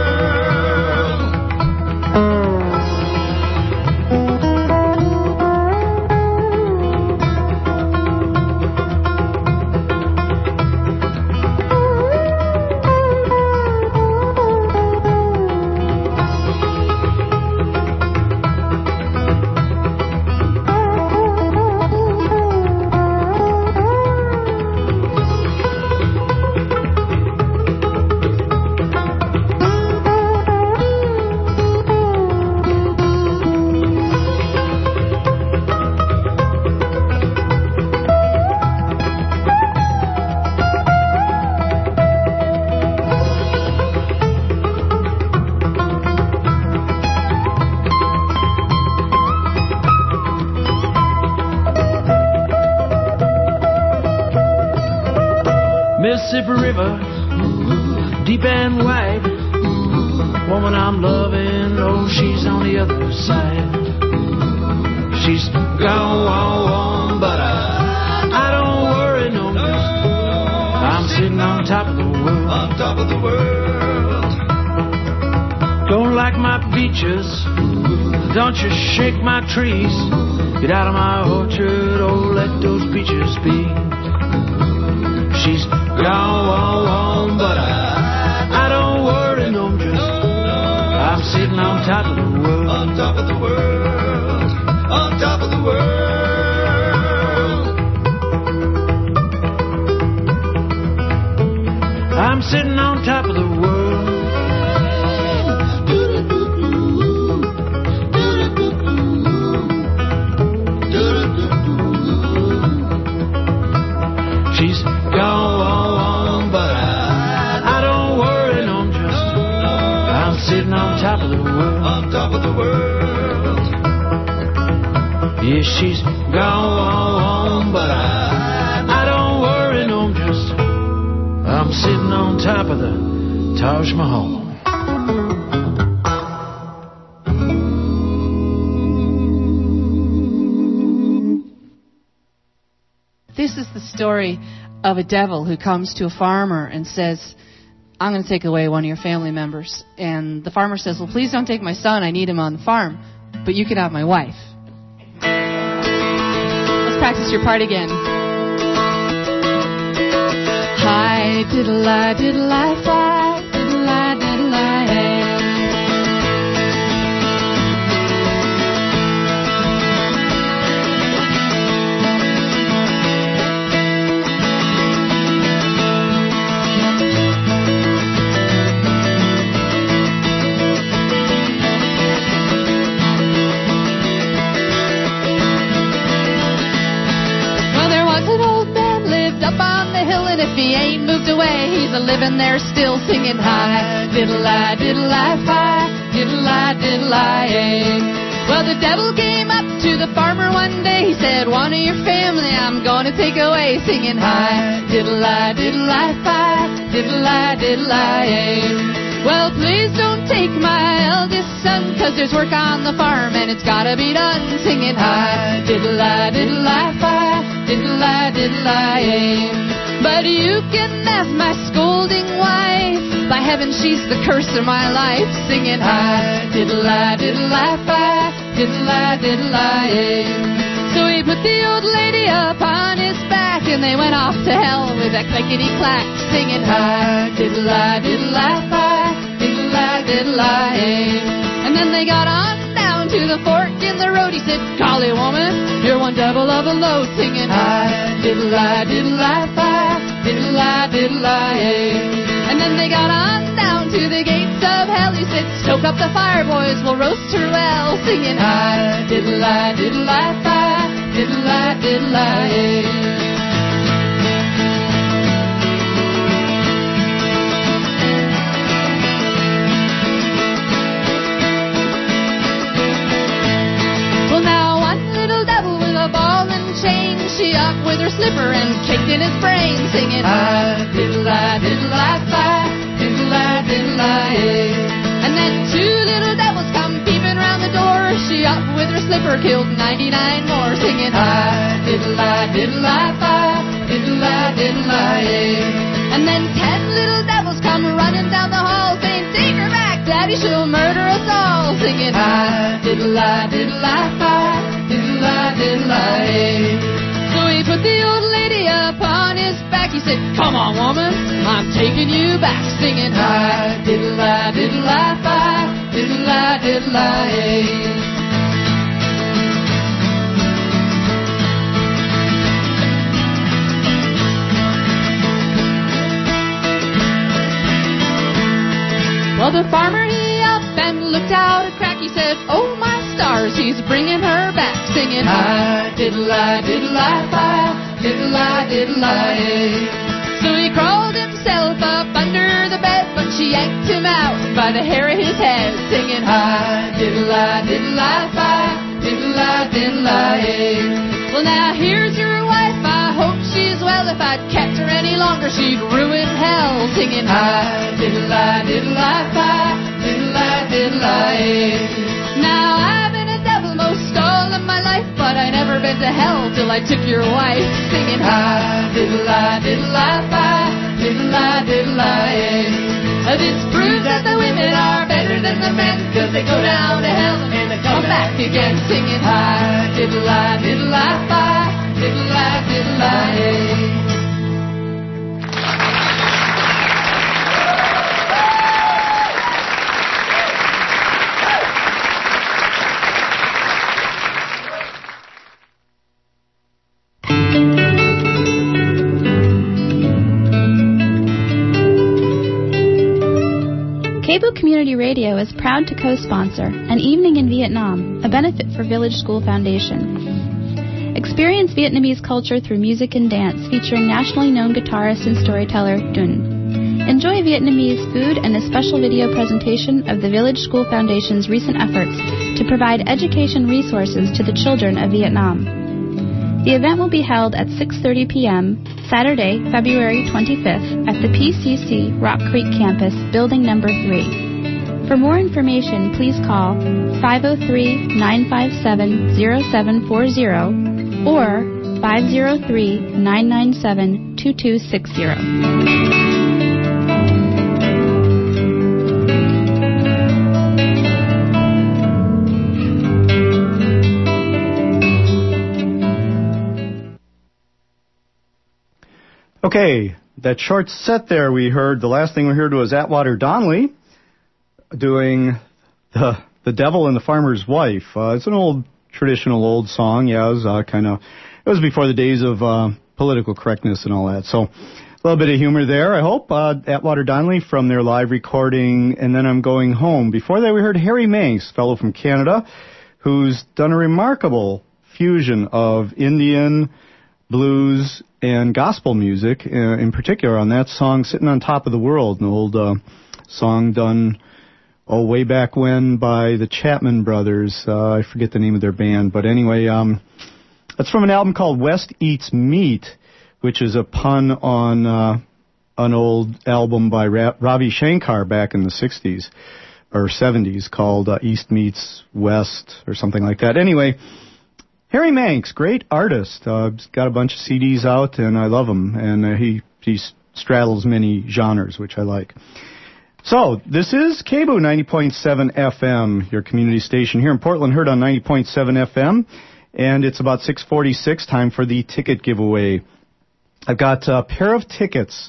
Speaker 9: Mississippi River, deep and wide. Woman I'm loving, oh, she's on the other side. She's gone, but I, I don't worry no more. I'm sitting on top of the world. On top of the world. Don't like my beaches, don't you shake my trees. Get out of my orchard, oh, let those beaches be. She's gone, but I, I don't worry no more. I'm sitting on top of the world. On top of the world. On top of the world. I'm sitting on top of the world. She's gone, but I, I don't worry no just. I'm sitting on top of the world. On top of the world. Yeah, she's gone, but I, I don't worry no just. I'm sitting on top of the Taj Mahal.
Speaker 12: This is the story of a devil who comes to a farmer and says, I'm going to take away one of your family members. And the farmer says, well, please don't take my son. I need him on the farm. But you can have my wife. Let's practice your part again. Hi, diddle-I, diddle-I, fi, diddle-I, diddle-I, hey. If he ain't moved away, he's a living there still singing high, diddle-I, diddle-I, fi, diddle-lie, diddle-lie. Well, the devil came up to the farmer one day. He said, one of your family I'm going to take away, singing hi, diddle-lie, diddle-lie, fi, diddle-lie, diddle-lie. Well, please don't take my eldest son, 'cause there's work on the farm and it's gotta be done, singing hi, diddle-lie, diddle-lie, fi, diddle-lie, diddle-lie. But you can ask my scolding wife, by heaven she's the curse of my life, singing hi, diddle-lie, diddle-lie, fi, diddle-lie, diddle-lie. So he put the old lady up on his back, and they went off to hell with a clickety-clack, singing hi, diddle-lie, diddle-lie, fi, diddle-lie, diddle-lie. And then they got on down to the fork in the road. He said, collie woman, you're one devil of a load, singing hi, diddle-lie, diddle-lie, fi, diddle-lie, diddle-lie. And then they got on down to the gates of hell. He said, stoke up the fire, boys, we'll roast her well, singing hi, diddle-lie, diddle-lie, fi, diddle-lie, diddle-lie. She up with her slipper and kicked in his brain, singing hi, diddle-lie, diddle-lie, fi, diddle-lie, diddle-lie. And then two little devils come peeping round the door. She up with her slipper killed ninety-nine more, singing hi, diddle-lie, diddle-lie, fi, diddle-lie, diddle-lie. And then ten little devils come running down the hall, saying, take her back, Daddy, she'll murder us all, singing hi, diddle-lie, diddle-lie, fi, diddle-lie, diddle-lie. So he put the old lady up on his back. He said, come on, woman, I'm taking you back, singing hi, diddle-lie, diddle-lie, fi, diddle-lie, diddle-lie. Well, the farmer, he up and looked out a crack. He said, oh, my stars, he's bringing her back, singing hi, diddle-lie, diddle-lie, fi, diddle-lie, diddle-lie. So he crawled himself up under the bed, but she yanked him out by the hair of his head, singing hi, diddle-lie, diddle-lie, fi, diddle-lie, diddle-lie. Well, now here's your wife, I hope she's well. If I'd kept her any longer, she'd ruin hell, singing hi, diddle-lie, diddle-lie, fi, diddle-lie, diddle-lie. Now I've been a devil most all of my life, but I never been to hell till I took your wife, singing hi, diddle-lie, diddle-lie, fi, diddle-lie, diddle-lie. This proves that the women are better than the men, 'cause they go down to hell and they come back again, singing hi, diddle-lie, diddle-lie, fi, diddle-lie, diddle-lie.
Speaker 13: Cebu Community Radio is proud to co-sponsor An Evening in Vietnam, a benefit for Village School Foundation. Experience Vietnamese culture through music and dance featuring nationally known guitarist and storyteller Dun. Enjoy Vietnamese food and a special video presentation of the Village School Foundation's recent efforts to provide education resources to the children of Vietnam. The event will be held at six thirty p.m. Saturday, February twenty-fifth at the P C C Rock Creek Campus, Building Number three. For more information, please call five oh three, nine five seven, oh seven four oh or five oh three, nine nine seven, two two six oh.
Speaker 1: Okay, that short set there we heard, the last thing we heard was Atwater Donnelly doing the the Devil and the Farmer's Wife. Uh, it's an old, traditional old song. Yeah, it was uh, kind of, it was before the days of uh, political correctness and all that. So a little bit of humor there, I hope. Uh, Atwater Donnelly from their live recording, And Then I'm Going Home. Before that we heard Harry Manx, a fellow from Canada, who's done a remarkable fusion of Indian, blues, and gospel music, uh, in particular on that song, Sitting on Top of the World, an old uh, song done oh, way back when by the Chapman Brothers. Uh, I forget the name of their band. But anyway, um, that's from an album called West Eats Meat, which is a pun on uh, an old album by Ra- Ravi Shankar back in the sixties or seventies called uh, East Meets West or something like that. Anyway, Harry Manx, great artist. Uh, he's got a bunch of C Ds out, and I love him. And uh, he, he straddles many genres, which I like. So, this is K B O O ninety point seven F M, your community station here in Portland, heard on ninety point seven F M. And it's about six forty-six, time for the ticket giveaway. I've got a pair of tickets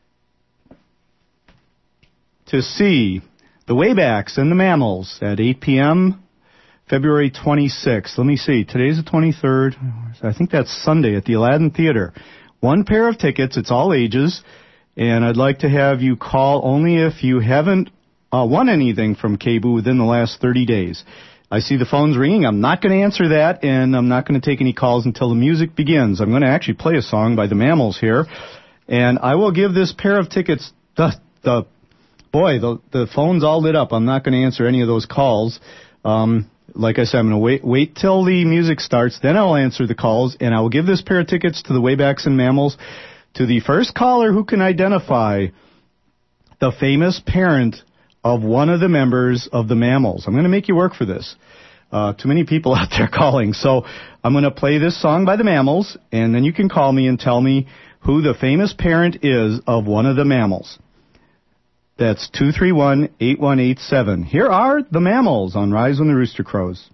Speaker 1: to see the Waybacks and the Mammals at eight p.m., February twenty-sixth. Let me see. Today's the twenty-third. I think that's Sunday at the Aladdin Theater. One pair of tickets. It's all ages. And I'd like to have you call only if you haven't uh, won anything from K B O O within the last thirty days. I see the phones ringing. I'm not going to answer that, and I'm not going to take any calls until the music begins. I'm going to actually play a song by the Mammals here. And I will give this pair of tickets, the, the boy, the, the phone's all lit up. I'm not going to answer any of those calls. Um, like I said, I'm going to wait wait till the music starts, then I'll answer the calls, and I will give this pair of tickets to the Waybacks and Mammals to the first caller who can identify the famous parent of one of the members of the Mammals. I'm going to make you work for this. Uh, too many people out there calling. So I'm going to play this song by the Mammals, and then you can call me and tell me who the famous parent is of one of the Mammals. That's two three one, eight one eight seven. Here are the Mammals on Rise When the Rooster Crows.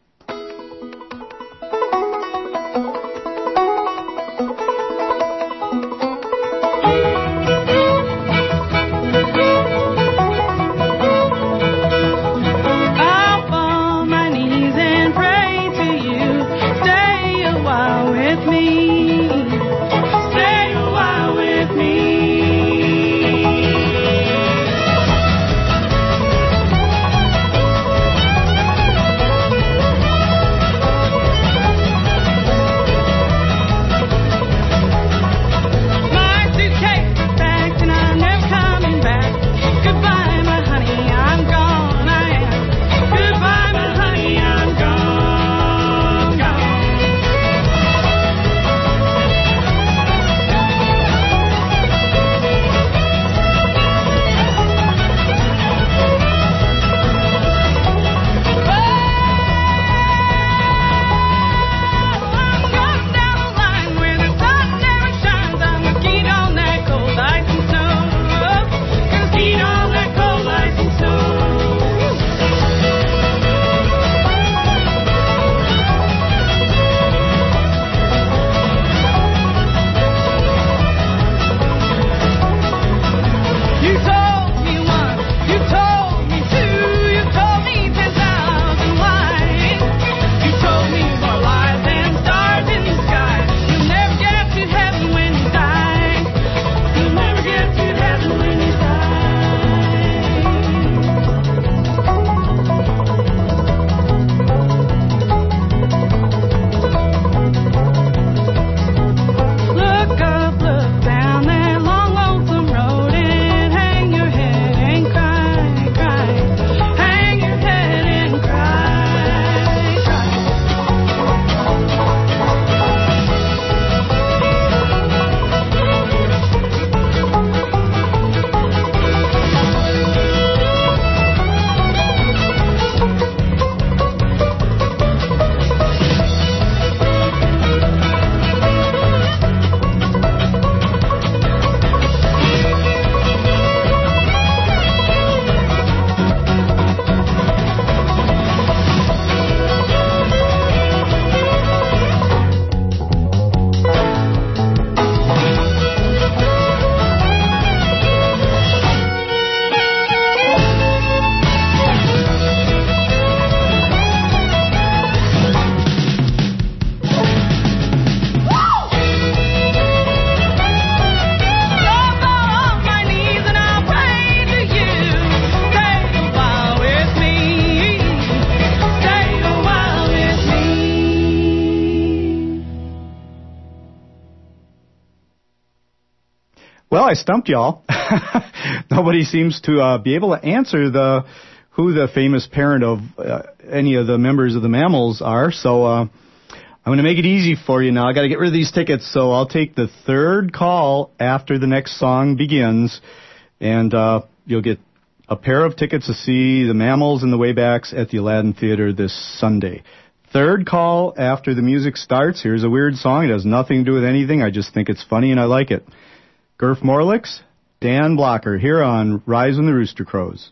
Speaker 1: Well, I stumped y'all. Nobody seems to uh, be able to answer the who the famous parent of uh, any of the members of the Mammals are. So uh, I'm going to make it easy for you now. I got to get rid of these tickets, so I'll take the third call after the next song begins, and uh, you'll get a pair of tickets to see the Mammals and the Waybacks at the Aladdin Theater this Sunday. Third call after the music starts. Here's a weird song. It has nothing to do with anything. I just think it's funny and I like it. Gurf Morlix, Dan Blocker, here on Rise When the Rooster Crows.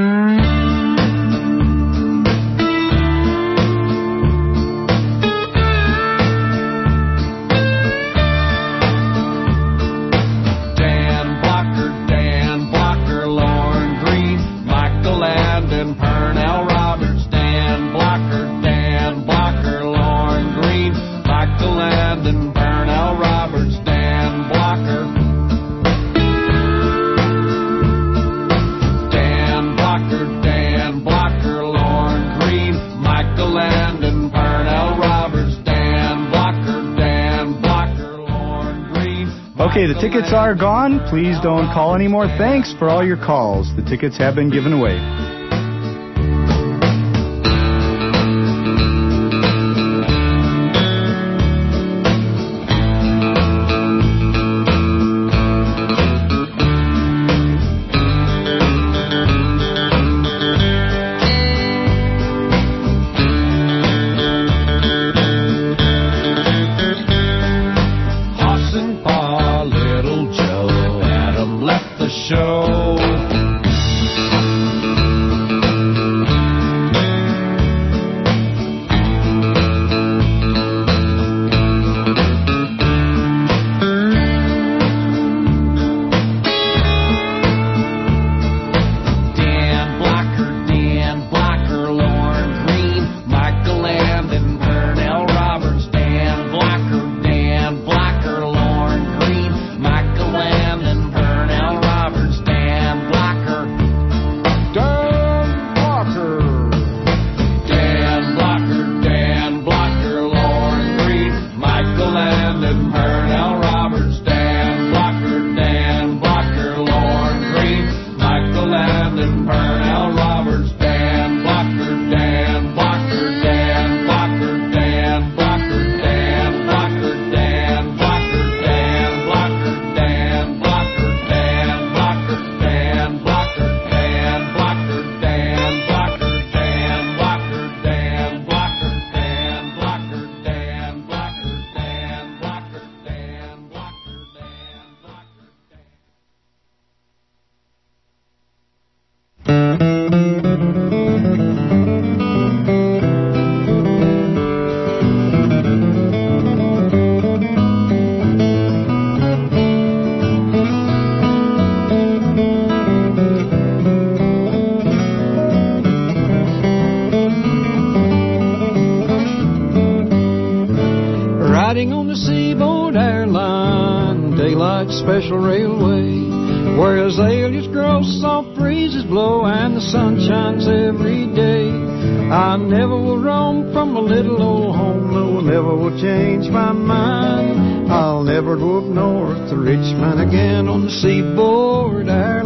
Speaker 1: Okay, the tickets are gone. Please don't call anymore. Thanks for all your calls. The tickets have been given away.
Speaker 14: Special railway, where azaleas grow, soft breezes blow, and the sun shines every day. I never will roam from a little old home, no, never will change my mind. I'll never go up north to Richmond again on the Seaboard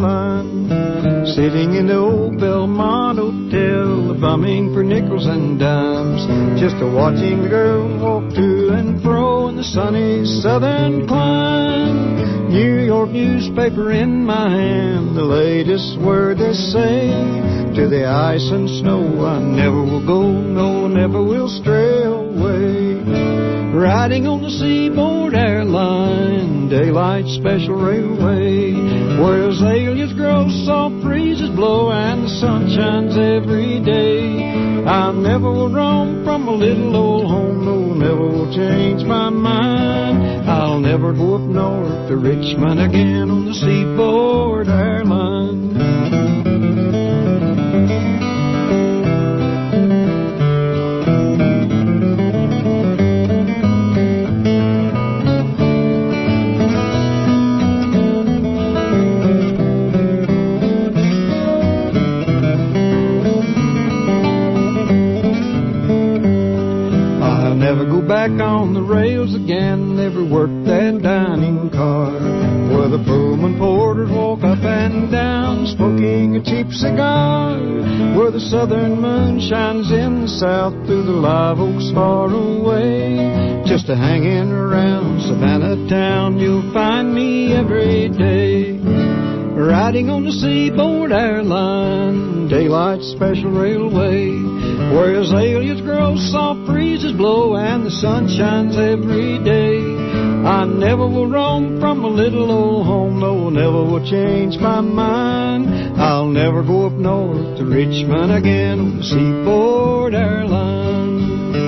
Speaker 14: Airline. Sitting in the old Belmont Hotel, bumming for nickels and dimes, just a watching the girls walk to and fro in the sunny southern clime. New York newspaper in my hand, the latest word they say. To the ice and snow I never will go, no, never will stray away. Riding on the Seaboard Airline, daylight special railway, where azaleas grow, soft breezes blow, and the sun shines every day. I never will roam from a little old home, no, never will change my mind. I'll never go up north to Richmond again on the Seaboard Airline. Back on the rails again, never work that dining car, where the Pullman porters walk up and down, smoking a cheap cigar, where the southern moon shines in the south through the live oaks far away. Just a hanging around Savannah town, you'll find me every day. Riding on the Seaboard Airline, Daylight Special Railway, where azaleas grow, soft breezes blow, and the sun shines every day. I never will roam from a little old home, no, never will change my mind. I'll never go up north to Richmond again on the Seaboard Airline.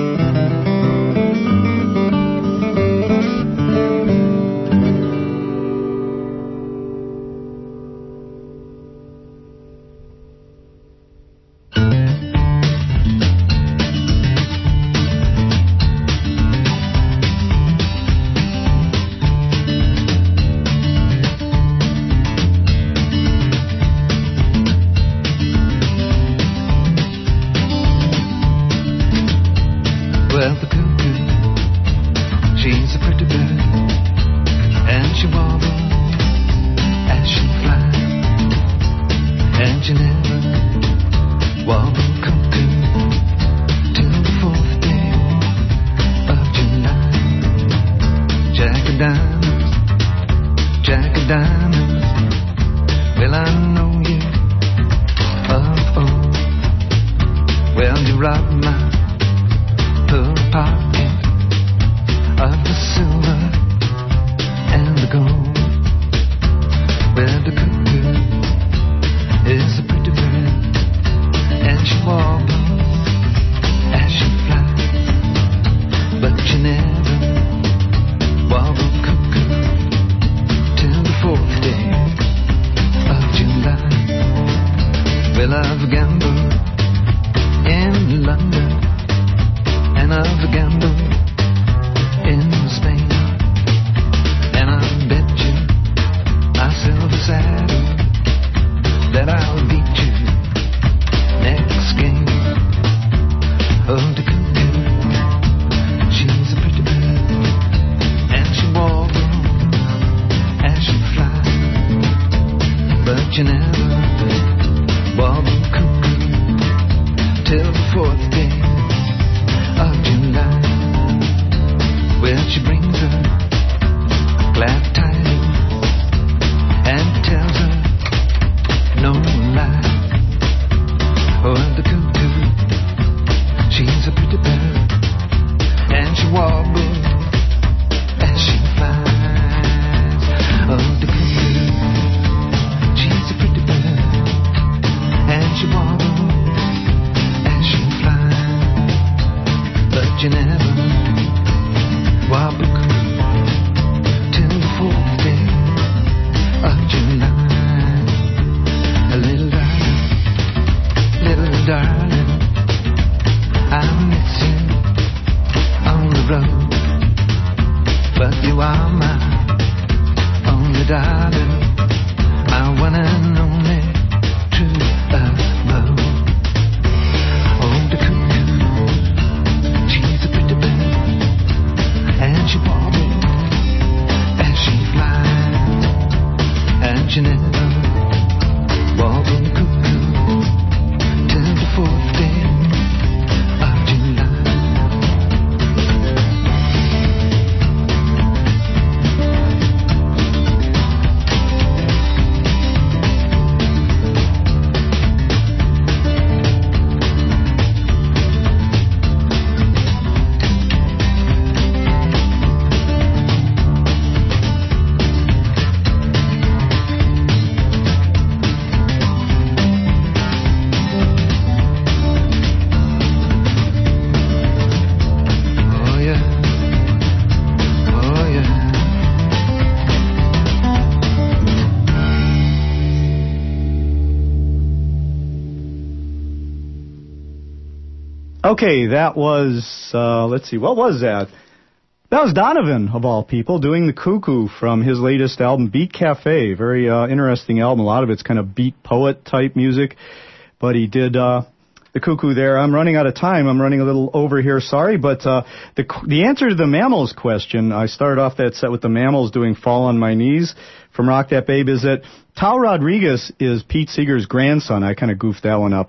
Speaker 1: Okay, that was, uh, let's see, what was that? That was Donovan, of all people, doing The Cuckoo from his latest album, Beat Cafe. Very uh, interesting album. A lot of it's kind of beat poet type music, but he did uh, The Cuckoo there. I'm running out of time. I'm running a little over here, sorry, but uh, the the answer to the Mammals question, I started off that set with the Mammals doing Fall on My Knees from Rock That Babe, is that Tal Rodriguez is Pete Seeger's grandson. I kind of goofed that one up.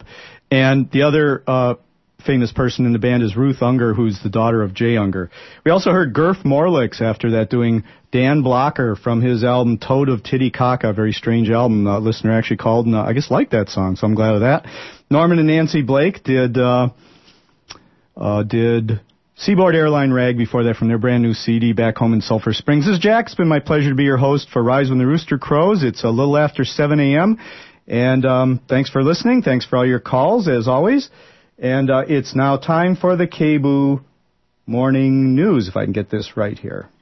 Speaker 1: And the other uh, famous person in the band is Ruth Unger, who's the daughter of Jay Unger. We also heard Gurf Morlix after that doing Dan Blocker from his album Toad of Titicaca, a very strange album. A listener actually called and uh, I guess liked that song, so I'm glad of that. Norman and Nancy Blake did uh, uh, did Seaboard Airline Rag before that from their brand new C D Back Home in Sulphur Springs. This is Jack. It's been my pleasure to be your host for Rise When the Rooster Crows. It's a little after seven a.m. And um, thanks for listening. Thanks for all your calls, as always. And uh, it's now time for the K B O O Morning News, if I can get this right here.